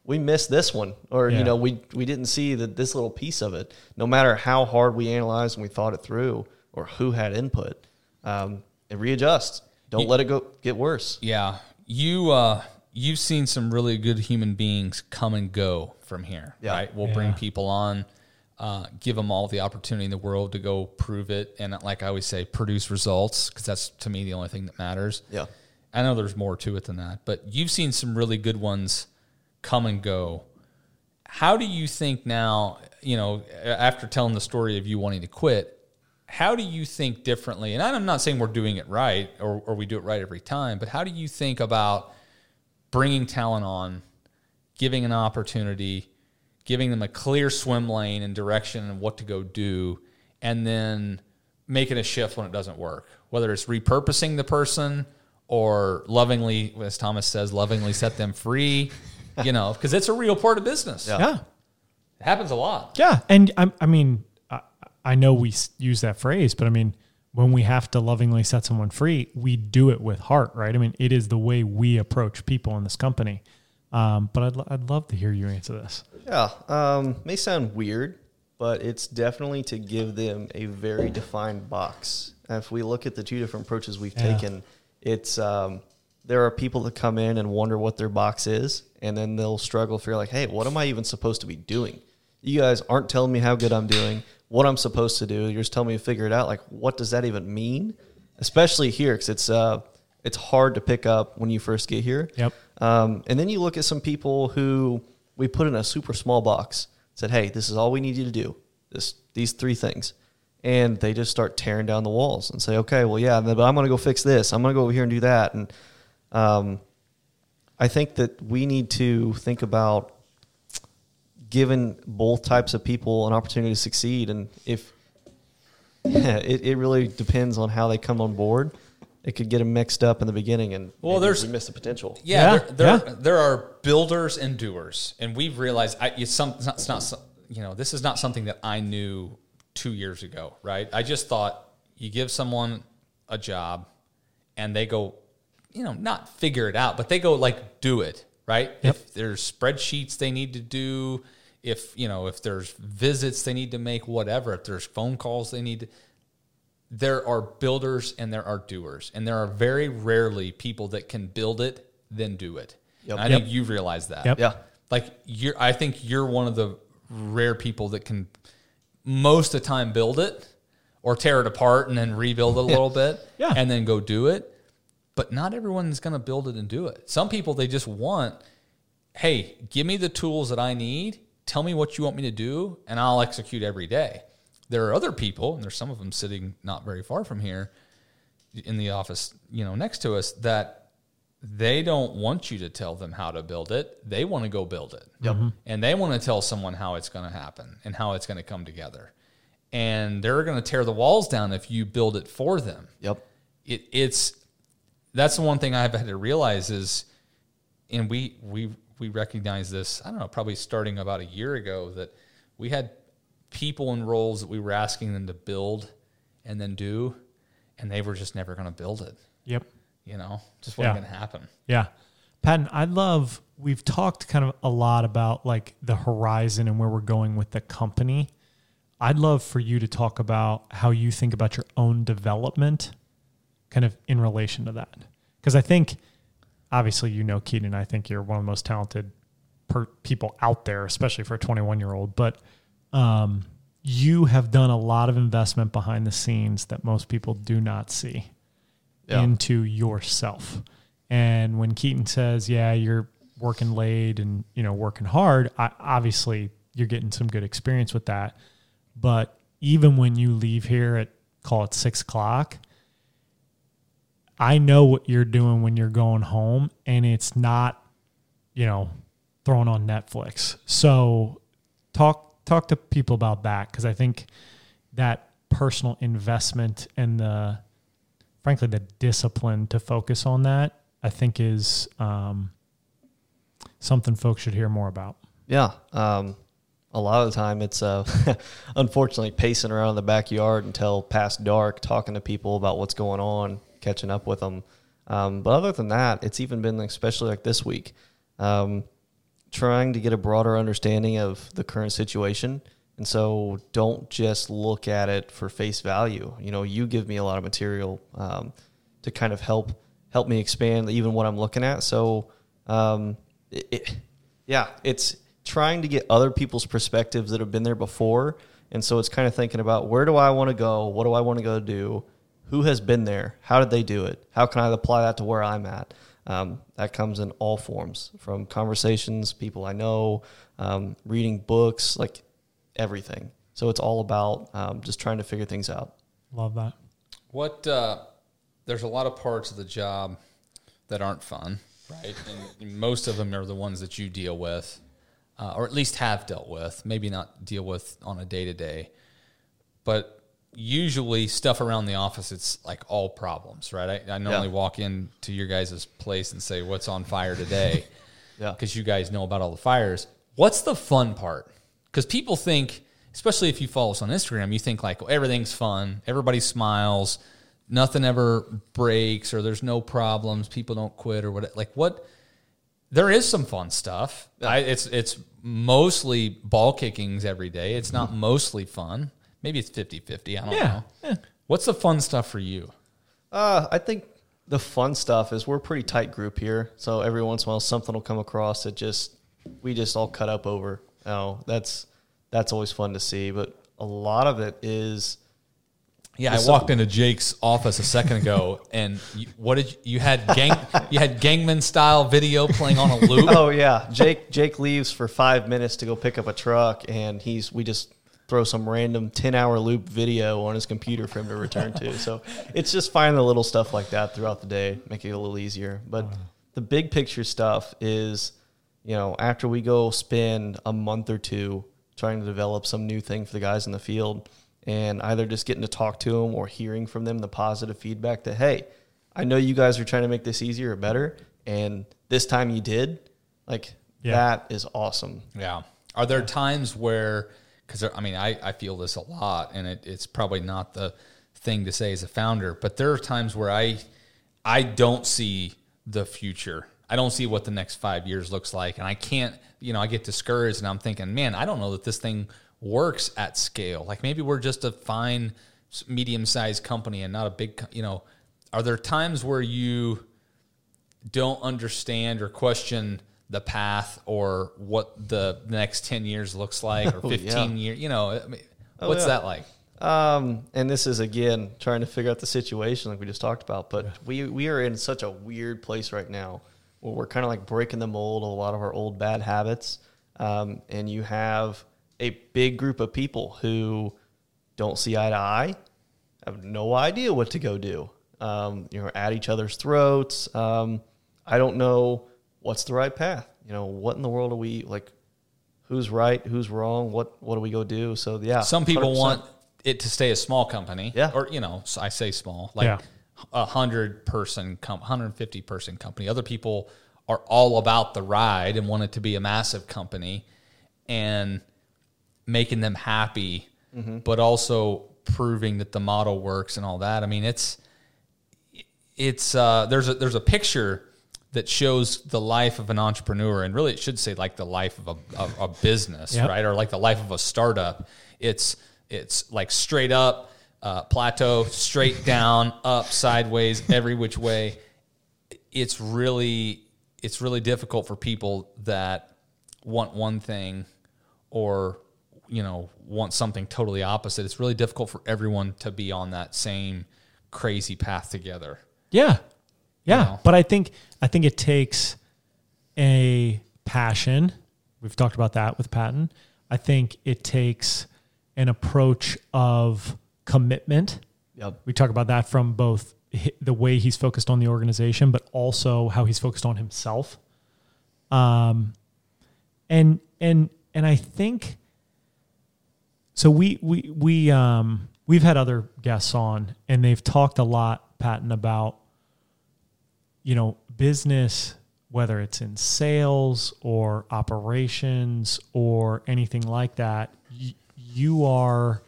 we missed this one, or, Yeah. you know, we, we didn't see that this little piece of it. No matter how hard we analyzed and we thought it through, or who had input, um, and readjust. Don't You- let it go get worse. Yeah. You, uh, you've seen some really good human beings come and go from here, Yeah. right? We'll Yeah. bring people on, uh, give them all the opportunity in the world to go prove it. And like I always say, produce results, because that's, to me, the only thing that matters. Yeah. I know there's more to it than that, but you've seen some really good ones come and go. How do you think now, you know, after telling the story of you wanting to quit, how do you think differently? And I'm not saying we're doing it right or, or we do it right every time, but how do you think about bringing talent on, giving an opportunity, giving them a clear swim lane and direction and what to go do, and then making a shift when it doesn't work, whether it's repurposing the person or lovingly, as Thomas says, lovingly set them free, you know, because it's a real part of business. Yeah. Yeah. It happens a lot. Yeah. And I, I mean, I, I know we s- use that phrase, but I mean, when we have to lovingly set someone free, we do it with heart, right? I mean, it is the way we approach people in this company. Um, but I'd, lo- I'd love to hear you answer this. Yeah. Um, may sound weird, but it's definitely to give them a very defined box. And if we look at the two different approaches we've Yeah. taken, it's um, there are people that come in and wonder what their box is, and then they'll struggle figure like, hey, what am I even supposed to be doing? You guys aren't telling me how good I'm doing, what I'm supposed to do. You're just telling me to figure it out. Like, what does that even mean? Especially here, because it's uh, it's hard to pick up when you first get here. Yep. Um, and then you look at some people who we put in a super small box, said, hey, this is all we need you to do, this these three things. And they just start tearing down the walls and say, okay, well, yeah, but I'm going to go fix this. I'm going to go over here and do that. And um, I think that we need to think about giving both types of people an opportunity to succeed. And if yeah, it, it really depends on how they come on board. It could get them mixed up in the beginning, and Well, maybe there's- we miss the potential. Yeah, Yeah, there, there, yeah. there are builders and doers, and we've realized I, it's, some, it's, not, it's not, some- you know, this is not something that I knew two years ago, right? I just thought you give someone a job, and they go, you know, not figure it out, but they go like do it, right? Yep. If there's spreadsheets they need to do, if you know, if there's visits they need to make, whatever, if there's phone calls they need to. There are builders and there are doers, and there are very rarely people that can build it then do it. Yep. And I Yep. think you realize that. Yep. Yeah. Like you're, I think you're one of the rare people that can most of the time build it or tear it apart and then rebuild it a little bit, Yeah. and then go do it. But not everyone's going to build it and do it. Some people, they just want, hey, give me the tools that I need. Tell me what you want me to do, and I'll execute every day. There are other people, and there's some of them sitting not very far from here in the office, you know, next to us, that they don't want you to tell them how to build it. They want to go build it. Yep. And they want to tell someone how it's going to happen and how it's going to come together. And they're going to tear the walls down if you build it for them. Yep. It, it's that's the one thing I've had to realize is, and we we we recognize this, I don't know, probably starting about a year ago, that we had people in roles that we were asking them to build and then do, and they were just never going to build it. Yep. You know, just wasn't Yeah. going to happen. Yeah. Patton, I love, we've talked kind of a lot about like the horizon and where we're going with the company. I'd love for you to talk about how you think about your own development kind of in relation to that. Because I think, obviously, you know, Keaton, I think you're one of the most talented per- people out there, especially for a twenty-one-year-old. But um, you have done a lot of investment behind the scenes that most people do not see Yeah. into yourself. And when Keaton says, yeah, you're working late and, you know, working hard, I, obviously you're getting some good experience with that. But even when you leave here at, call it six o'clock, I know what you're doing when you're going home, and it's not, you know, throwing on Netflix. So talk, talk to people about that. Cause I think that personal investment and the, frankly, the discipline to focus on that, I think is um, something folks should hear more about. Yeah. Um, a lot of the time it's, uh, unfortunately, pacing around in the backyard until past dark, talking to people about what's going on, catching up with them. Um, but other than that, it's even been, especially like this week, um, trying to get a broader understanding of the current situation. And so don't just look at it for face value. You know, you give me a lot of material um, to kind of help help me expand even what I'm looking at. So, um, it, it, yeah, it's trying to get other people's perspectives that have been there before. And so it's kind of thinking about, where do I want to go? What do I want to go do? Who has been there? How did they do it? How can I apply that to where I'm at? Um, that comes in all forms, from conversations, people I know, um, reading books, like everything. So it's all about um, just trying to figure things out. Love that. What, uh, there's a lot of parts of the job that aren't fun, right? And most of them are the ones that you deal with, uh, or at least have dealt with, maybe not deal with on a day-to-day. But usually stuff around the office, it's like all problems, right? I, I normally yeah. walk into your guys' place and say, what's on fire today? Yeah. Because you guys know about all the fires. What's the fun part? Because people think, especially if you follow us on Instagram, you think like, well, everything's fun, everybody smiles, nothing ever breaks, or there's no problems, people don't quit, or what. Like what? There is some fun stuff. Yeah. I, it's it's mostly ball kickings every day. It's not mostly fun. Maybe it's fifty-fifty. I don't yeah. know. Yeah. What's the fun stuff for you? Uh, I think the fun stuff is we're a pretty tight group here. So every once in a while, something will come across that just we just all cut up over. You know, that's that's always fun to see. But a lot of it is. Yeah, I walked into Jake's office a second ago, and you, what did you, you had gang you had Gangman style video playing on a loop? Oh yeah, Jake Jake leaves for five minutes to go pick up a truck, and he's we just throw some random ten hour loop video on his computer for him to return to. So it's just finding the little stuff like that throughout the day, make it a little easier. But the big picture stuff is, you know, after we go spend a month or two trying to develop some new thing for the guys in the field, and either just getting to talk to them or hearing from them the positive feedback that, hey, I know you guys are trying to make this easier or better, and this time you did, like, yeah. that is awesome. Yeah. Are there times where, because, I mean, I, I feel this a lot, and it, it's probably not the thing to say as a founder, but there are times where I I don't see the future. I don't see what the next five years looks like, and I can't, you know, I get discouraged, and I'm thinking, man, I don't know that this thing works at scale. Like maybe we're just a fine medium-sized company and not a big, you know, are there times where you don't understand or question the path or what the next ten years looks like or fifteen oh, yeah. years, you know, I mean, oh, what's yeah. that like? Um, and this is again, trying to figure out the situation like we just talked about, but yeah. we, we are in such a weird place right now where we're kind of like breaking the mold of a lot of our old bad habits. Um, and you have a big group of people who don't see eye to eye, have no idea what to go do. Um, you know, at each other's throats. Um, I don't know what's the right path. You know, what in the world are we like? Who's right? Who's wrong? What What do we go do? So yeah, some people one hundred percent want it to stay a small company. Yeah, or you know, I say small, like a yeah. hundred person, com- one hundred fifty person company. Other people are all about the ride and want it to be a massive company, and making them happy, mm-hmm. but also proving that the model works and all that. I mean, it's it's uh, there's a there's a picture that shows the life of an entrepreneur, and really it should say like the life of a, of a business, yep. right, or like the life of a startup. It's it's like straight up, uh, plateau, straight down, up, sideways, every which way. It's really it's really difficult for people that want one thing or you know, want something totally opposite. It's really difficult for everyone to be on that same crazy path together. Yeah. Yeah. You know? But I think, I think it takes a passion. We've talked about that with Patton. I think it takes an approach of commitment. Yep. We talk about that from both the way he's focused on the organization, but also how he's focused on himself. Um, and, and, and I think, So we we we um we've had other guests on, and they've talked a lot, Patton, about you know business, whether it's in sales or operations or anything like that. Y- you are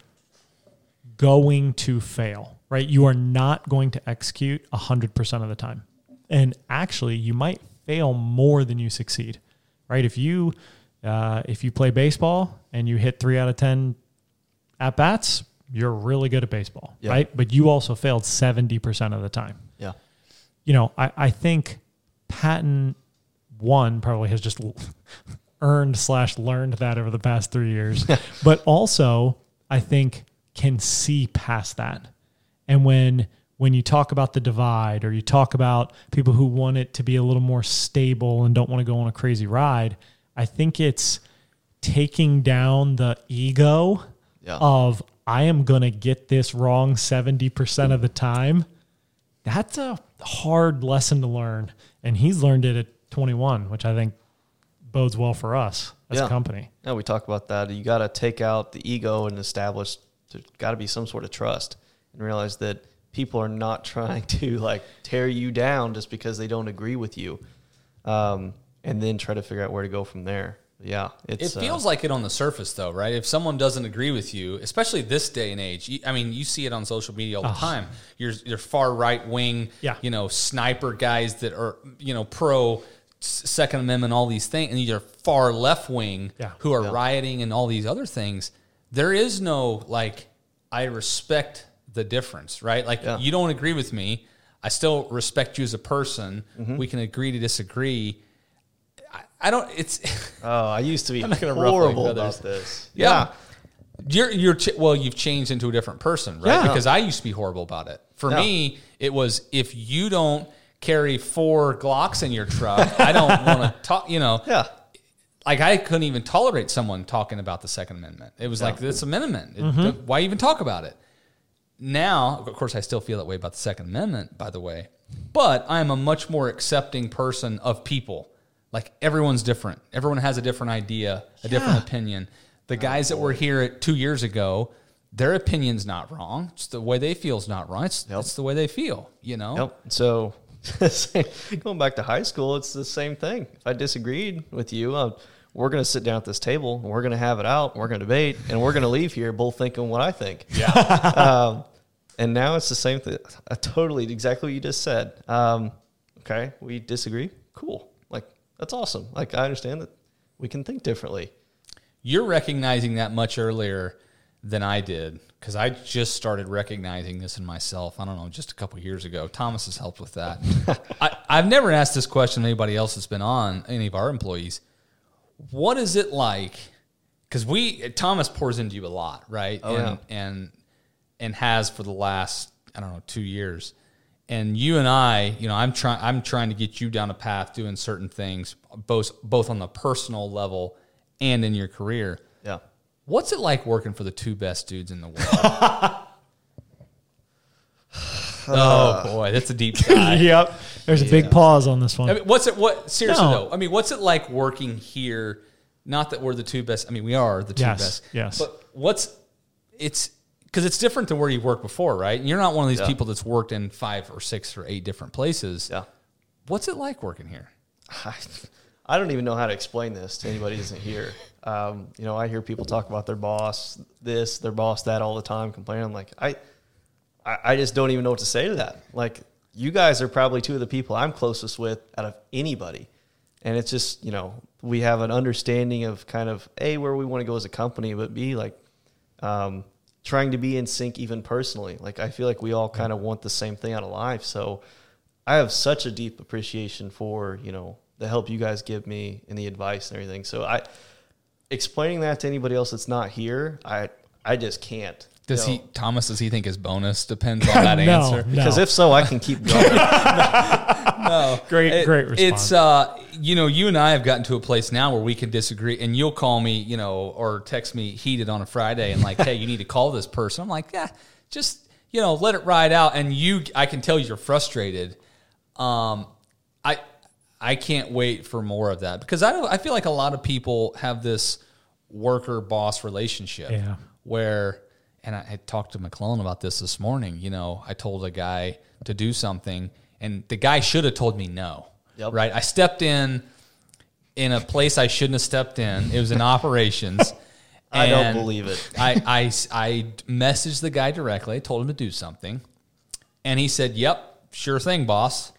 going to fail, right? You are not going to execute a hundred percent of the time, and actually, you might fail more than you succeed. right? If you uh, if you play baseball and you hit three out of ten at bats, you're really good at baseball, Yeah. right? But you also failed seventy percent of the time. Yeah. You know, I, I think Patton, one, probably has just earned slash learned that over the past three years. But also, I think, can see past that. And when when you talk about the divide, or you talk about people who want it to be a little more stable and don't want to go on a crazy ride, I think it's taking down the ego Yeah. of, I am going to get this wrong seventy percent of the time. That's a hard lesson to learn. And he's learned it at twenty-one, which I think bodes well for us as Yeah. a company. Yeah, we talk about that. You got to take out the ego and establish there's got to be some sort of trust, and realize that people are not trying to like tear you down just because they don't agree with you, um, and then try to figure out where to go from there. Yeah, it's, It feels uh, like it on the surface, though, right? If someone doesn't agree with you, especially this day and age, you, I mean, you see it on social media all the time. You're, you're far right wing, Yeah. you know, sniper guys that are, you know, pro Second Amendment, all these things, and you're far left wing Yeah. who are Yeah. rioting and all these other things. There is no like, I respect the difference, right? Like, Yeah. you don't agree with me, I still respect you as a person. Mm-hmm. We can agree to disagree. I, I don't. It's. oh, I used to be I'm not gonna ruffle horrible any about feathers. this. Yeah. You're you're ch- well, you've changed into a different person, right? Yeah. Because I used to be horrible about it. For Yeah. me, it was, if you don't carry four Glocks in your truck, I don't want to talk. You know, yeah, like I couldn't even tolerate someone talking about the Second Amendment. It was Yeah. like, it's amendment. It, why even talk about it? Now, of course, I still feel that way about the Second Amendment, by the way, but I am a much more accepting person of people. Like, everyone's different. Everyone has a different idea, a different opinion. The guys that were here at two years ago, their opinion's not wrong. It's the way they feel is not wrong. It's, Yep. it's the way they feel, you know? Yep. So going back to high school, it's the same thing. If I disagreed with you, uh, we're going to sit down at this table, and we're going to have it out, and we're going to debate, and we're going to leave here both thinking what I think. Yeah. um, and now it's the same thing. I totally, exactly what you just said. Um, okay, we disagree. Cool. Like, that's awesome. Like, I understand that we can think differently. You're recognizing that much earlier than I did, because I just started recognizing this in myself, I don't know, just a couple years ago. Thomas has helped with that. I, I've never asked this question to anybody else that's been on, any of our employees. What is it like? Because we, Thomas pours into you a lot, right? Oh, and, yeah. and and has for the last, I don't know, two years. And you and I, you know, I'm trying I'm trying to get you down a path doing certain things, both both on the personal level and in your career. Yeah. What's it like working for the two best dudes in the world? Oh boy, that's a deep dive. Yep. There's a big pause on this one. I mean, what's it? What seriously No. though? I mean, what's it like working here? Not that we're the two best. I mean, we are the two Yes, best. yes. But what's it's because it's different than where you worked before, right? And you're not one of these Yeah. people that's worked in five or six or eight different places. Yeah. What's it like working here? I, I don't even know how to explain this to anybody who isn't here. Um, you know, I hear people talk about their boss this, their boss that all the time, complaining. I'm like, I, I, I just don't even know what to say to that. Like, you guys are probably two of the people I'm closest with out of anybody. And it's just, you know, we have an understanding of kind of, A, where we want to go as a company, but B, like, um, trying to be in sync even personally. Like, I feel like we all kind of want the same thing out of life. So I have such a deep appreciation for, you know, the help you guys give me and the advice and everything. So I, explaining that to anybody else that's not here, I, I just can't. Does No. he, Thomas, does he think his bonus depends on that No, answer? no. Because if so, I can keep going. No. Great, It- great response. It's, uh, you know, you and I have gotten to a place now where we can disagree, and you'll call me, you know, or text me heated on a Friday and like, hey, you need to call this person. I'm like, yeah, just, you know, let it ride out. And you, I can tell you're frustrated. Um, I, I can't wait for more of that, because I don't, I feel like a lot of people have this worker boss relationship Yeah. where, and I had talked to McClellan about this this morning. You know, I told a guy to do something, and the guy should have told me no. Yep. Right? I stepped in in a place I shouldn't have stepped in. It was in operations. I don't and believe it. I, I, I messaged the guy directly. I told him to do something. And he said, yep, sure thing, boss.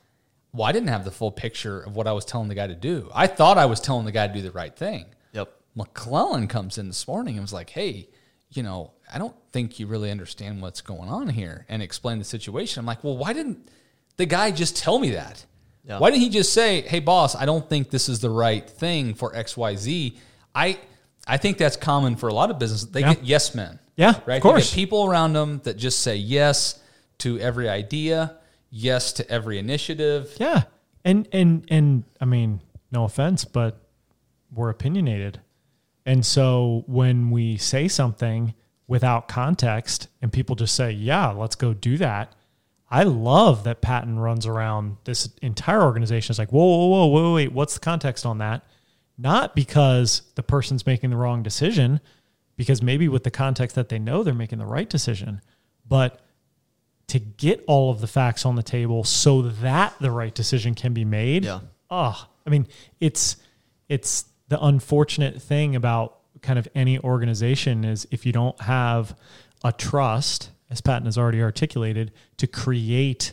well, I didn't have the full picture of what I was telling the guy to do. I thought I was telling the guy to do the right thing. Yep. McClellan comes in this morning and was like, hey, you know, I don't think you really understand what's going on here, and explained the situation. I'm like, well, why didn't the guy just tell me that? Yeah. Why didn't he just say, hey, boss, I don't think this is the right thing for X Y Z? I I think that's common for a lot of businesses. They yeah. get yes men. Yeah, right? Of course. They get people around them that just say yes to every idea, yes to every initiative. Yeah. And, and, and I mean, no offense, but we're opinionated. And so when we say something without context and people just say, yeah, let's go do that. I love that Patton runs around this entire organization. It's like, whoa, whoa, whoa, whoa, wait, what's the context on that? Not because the person's making the wrong decision, because maybe with the context that they know, they're making the right decision, but to get all of the facts on the table so that the right decision can be made. Yeah. Oh, I mean, it's, it's the unfortunate thing about kind of any organization is if you don't have a trust, as Patton has already articulated, to create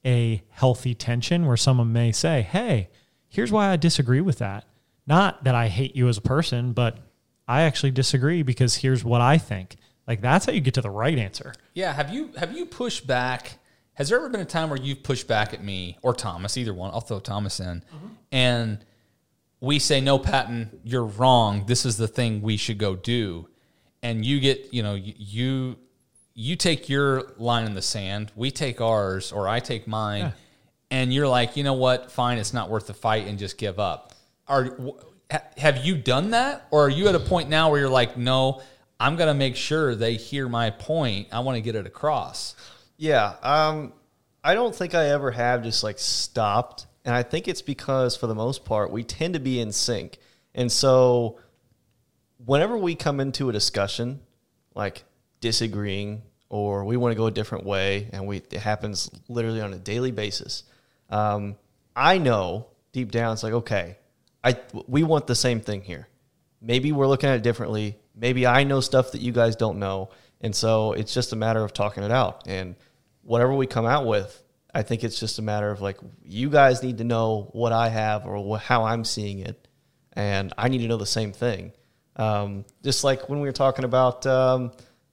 a healthy tension where someone may say, hey, here's why I disagree with that. Not that I hate you as a person, but I actually disagree because here's what I think. Like, that's how you get to the right answer. Yeah. Have you have you pushed back? Has there ever been a time where you've pushed back at me or Thomas, either one? I'll throw Thomas in. Mm-hmm. And we say, no, Patton, you're wrong. This is the thing we should go do. And you get, you know, you you take your line in the sand, we take ours, or I take mine, yeah. and you're like, you know what, fine, it's not worth the fight, and just give up. Are have you done that? Or are you at a point now where you're like, no, I'm going to make sure they hear my point. I want to get it across. Yeah. Um, I don't think I ever have just like stopped. And I think it's because for the most part, we tend to be in sync. And so whenever we come into a discussion, like disagreeing or we want to go a different way, and we it happens literally on a daily basis, um, I know deep down it's like, okay, I we want the same thing here. Maybe we're looking at it differently. Maybe I know stuff that you guys don't know. And so it's just a matter of talking it out. And whatever we come out with, I think it's just a matter of like, you guys need to know what I have or how I'm seeing it. And I need to know the same thing. Um, just like when we were talking about, um,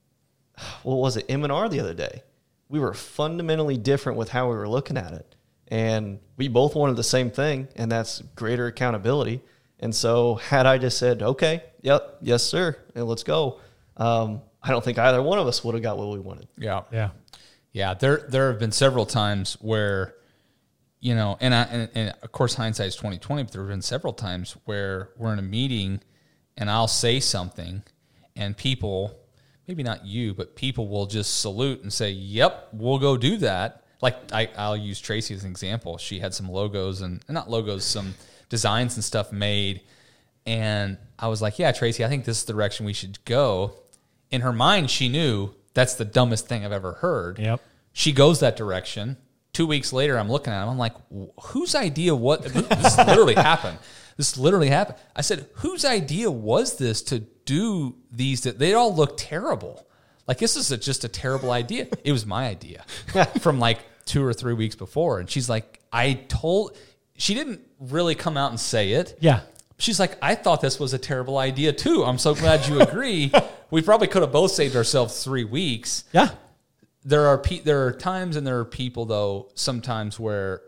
what was it, M and R the other day. We were fundamentally different with how we were looking at it. And we both wanted the same thing, and that's greater accountability. And so had I just said, okay, yep, yes, sir, and let's go, um, I don't think either one of us would have got what we wanted. Yeah. Yeah. Yeah. There there have been several times where, you know, and, I, and, and of course hindsight is twenty twenty, but there have been several times where we're in a meeting and I'll say something and people, maybe not you, but people will just salute and say, yep, we'll go do that. Like I, I'll use Tracy as an example. She had some logos and not logos, some designs and stuff made. And I was like, yeah, Tracy, I think this is the direction we should go. In her mind, she knew that's the dumbest thing I've ever heard. Yep. She goes that direction. Two weeks later, I'm looking at him. I'm like, whose idea what? This literally happened. This literally happened. I said, whose idea was this to do these? They all look terrible. Like, this is a, just a terrible idea. It was my idea from like two or three weeks before. And she's like, I told, she didn't really come out and say it. Yeah. She's like, I thought this was a terrible idea too. I'm so glad you agree. We probably could have both saved ourselves three weeks. Yeah. There are pe- there are times and there are people, though, sometimes where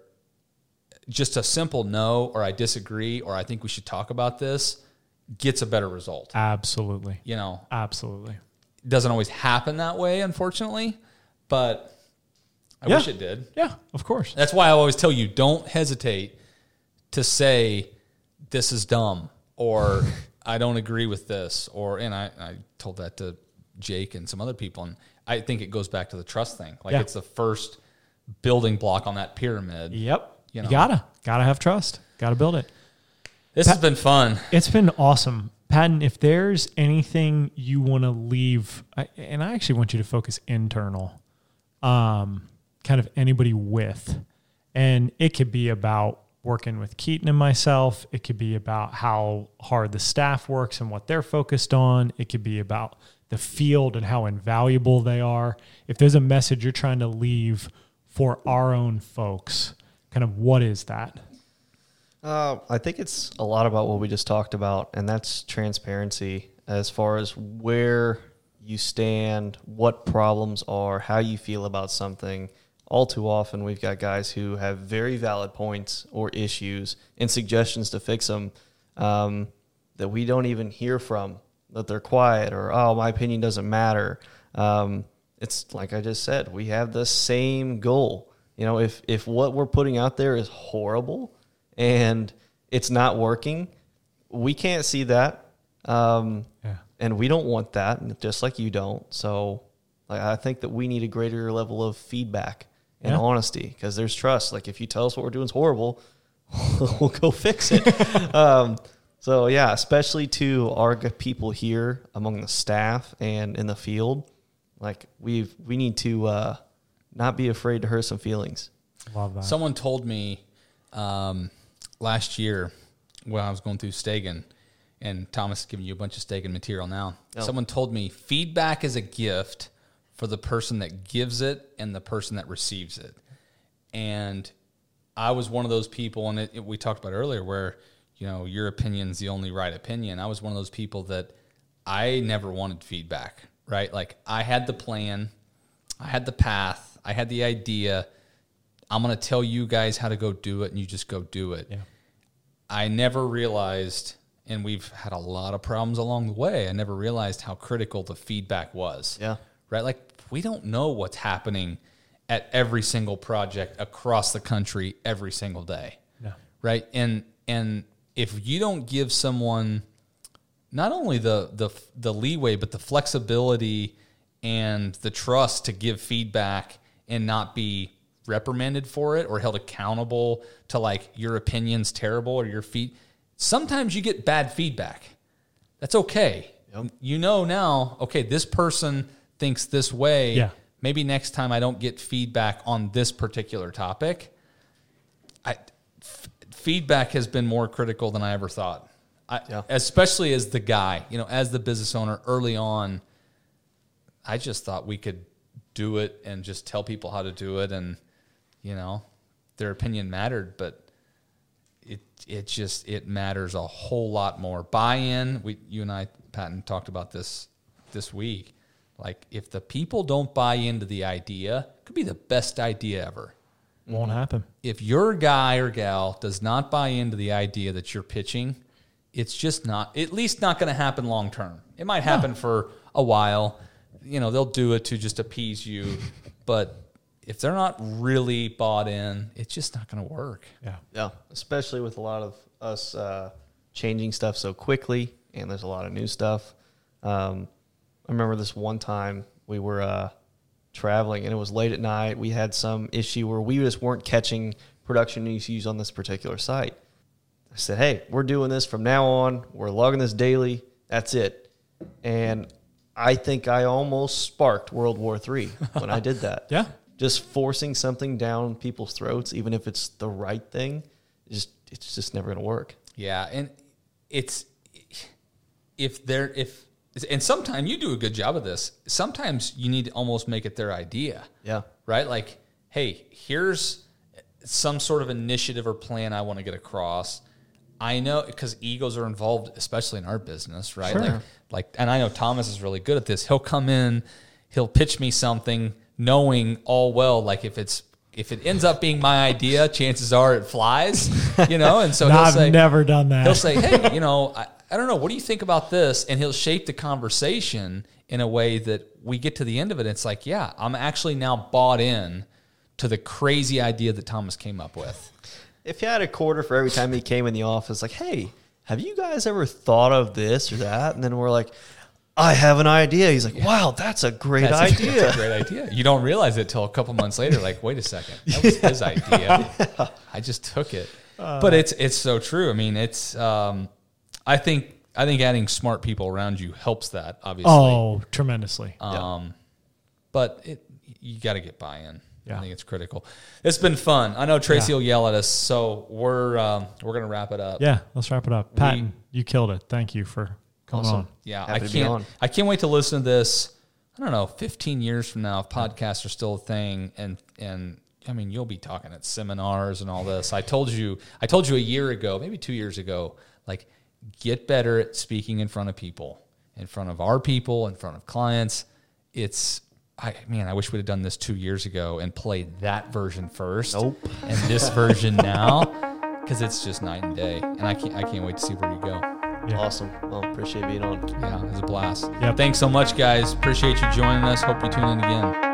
just a simple no or I disagree or I think we should talk about this gets a better result. Absolutely. You know, absolutely. It doesn't always happen that way, unfortunately, but I yeah. wish it did. Yeah, of course. That's why I always tell you, don't hesitate to say this is dumb or I don't agree with this. Or, and I, I told that to Jake and some other people, and I think it goes back to the trust thing. Like yeah. it's the first building block on that pyramid. Yep. You know? You gotta, gotta have trust. Gotta build it. This Pat, has been fun. It's been awesome. Patton, if there's anything you want to leave, I, and I actually want you to focus internal, um, kind of anybody with, and it could be about working with Keaton and myself. It could be about how hard the staff works and what they're focused on. It could be about the field and how invaluable they are. If there's a message you're trying to leave for our own folks kind of what is that? Uh, I think it's a lot about what we just talked about, and that's transparency as far as where you stand, what problems are, how you feel about something. All too often, we've got guys who have very valid points or issues and suggestions to fix them um, that we don't even hear from, that they're quiet or, oh, my opinion doesn't matter. Um, it's like I just said, we have the same goal. You know, if, if what we're putting out there is horrible and it's not working, we can't see that. Um, Yeah. And we don't want that, just like you don't. So like, I think that we need a greater level of feedback and Yeah. honesty, because there's trust. Like if you tell us what we're doing is horrible, we'll go fix it. um, so yeah, especially to our g- people here among the staff and in the field, like we've we need to uh, not be afraid to hurt some feelings. Love that. Someone told me um, last year when I was going through Stegan, and Thomas is giving you a bunch of Stegan material now. Oh. Someone told me feedback is a gift for the person that gives it and the person that receives it. And I was one of those people, and it, it, we talked about earlier, where, you know, your opinion's the only right opinion. I was one of those people that I never wanted feedback, right? Like I had the plan, I had the path, I had the idea. I'm going to tell you guys how to go do it, and you just go do it. Yeah. I never realized, and we've had a lot of problems along the way, I never realized how critical the feedback was. Yeah. Right? Like we don't know what's happening at every single project across the country every single day. Yeah. Right? And and if you don't give someone not only the the the leeway but the flexibility and the trust to give feedback and not be reprimanded for it or held accountable to like your opinion's terrible or your feet, sometimes you get bad feedback. That's okay. Yep. You know now, okay, this person thinks this way. Yeah. Maybe next time I don't get feedback on this particular topic. I, f- feedback has been more critical than I ever thought. I, Yeah. Especially as the guy, you know, as the business owner early on, I just thought we could do it and just tell people how to do it, and you know, their opinion mattered, but it it just it matters a whole lot more. Buy-in. We you and I, Patton, talked about this this week. Like if the people don't buy into the idea, it could be the best idea ever. Won't happen. If your guy or gal does not buy into the idea that you're pitching, it's just not, at least not going to happen long term. It might happen no. for a while. You know, they'll do it to just appease you. But if they're not really bought in, it's just not going to work. Yeah. Yeah. Especially with a lot of us uh, changing stuff so quickly, and there's a lot of new stuff. Um, I remember this one time we were uh, traveling, and it was late at night. We had some issue where we just weren't catching production E C Us on this particular site. I said, hey, we're doing this from now on. We're logging this daily. That's it. And I think I almost sparked World War Three when I did that. Yeah. Just forcing something down people's throats, even if it's the right thing, just it's just never going to work. Yeah, and it's if they're if and sometimes you do a good job of this. Sometimes you need to almost make it their idea. Yeah. Right? Like, hey, here's some sort of initiative or plan I want to get across. I know because egos are involved, especially in our business, right? Sure. Like, like, and I know Thomas is really good at this. He'll come in, he'll pitch me something, knowing all well, like if it's if it ends up being my idea, chances are it flies, you know. And so no, he'll I've say, never done that. He'll say, hey, you know, I, I don't know, what do you think about this? And he'll shape the conversation in a way that we get to the end of it. And it's like, yeah, I'm actually now bought in to the crazy idea that Thomas came up with. If you had a quarter for every time he came in the office, like, hey, have you guys ever thought of this or that? And then we're like, I have an idea. He's like, wow, that's a great That's a, idea. that's a great idea. You don't realize it till a couple months later. Like, wait a second, that was his idea. Yeah. I just took it. Uh, but it's it's so true. I mean, it's. Um, I think I think adding smart people around you helps that. Obviously. Oh, tremendously. Um, yeah. But it you got to get buy-in. Yeah. I think it's critical. It's been fun. I know Tracy Yeah. will yell at us, so we're um, we're gonna wrap it up. Yeah, let's wrap it up. Patton, you killed it. Thank you for coming Awesome. on. Yeah, Happy I to be can't. on. I can't wait to listen to this. I don't know, fifteen years from now, if podcasts are still a thing, and and I mean, you'll be talking at seminars and all this. I told you, I told you a year ago, maybe two years ago, like, get better at speaking in front of people, in front of our people, in front of clients. It's, I man, I wish we'd have done this two years ago and played that version first. Nope. And this version now, because it's just night and day. And I can't, I can't wait to see where you go. Yeah. Awesome. Well, appreciate being on. Yeah, it was a blast. Yep. Thanks so much, guys. Appreciate you joining us. Hope you tune in again.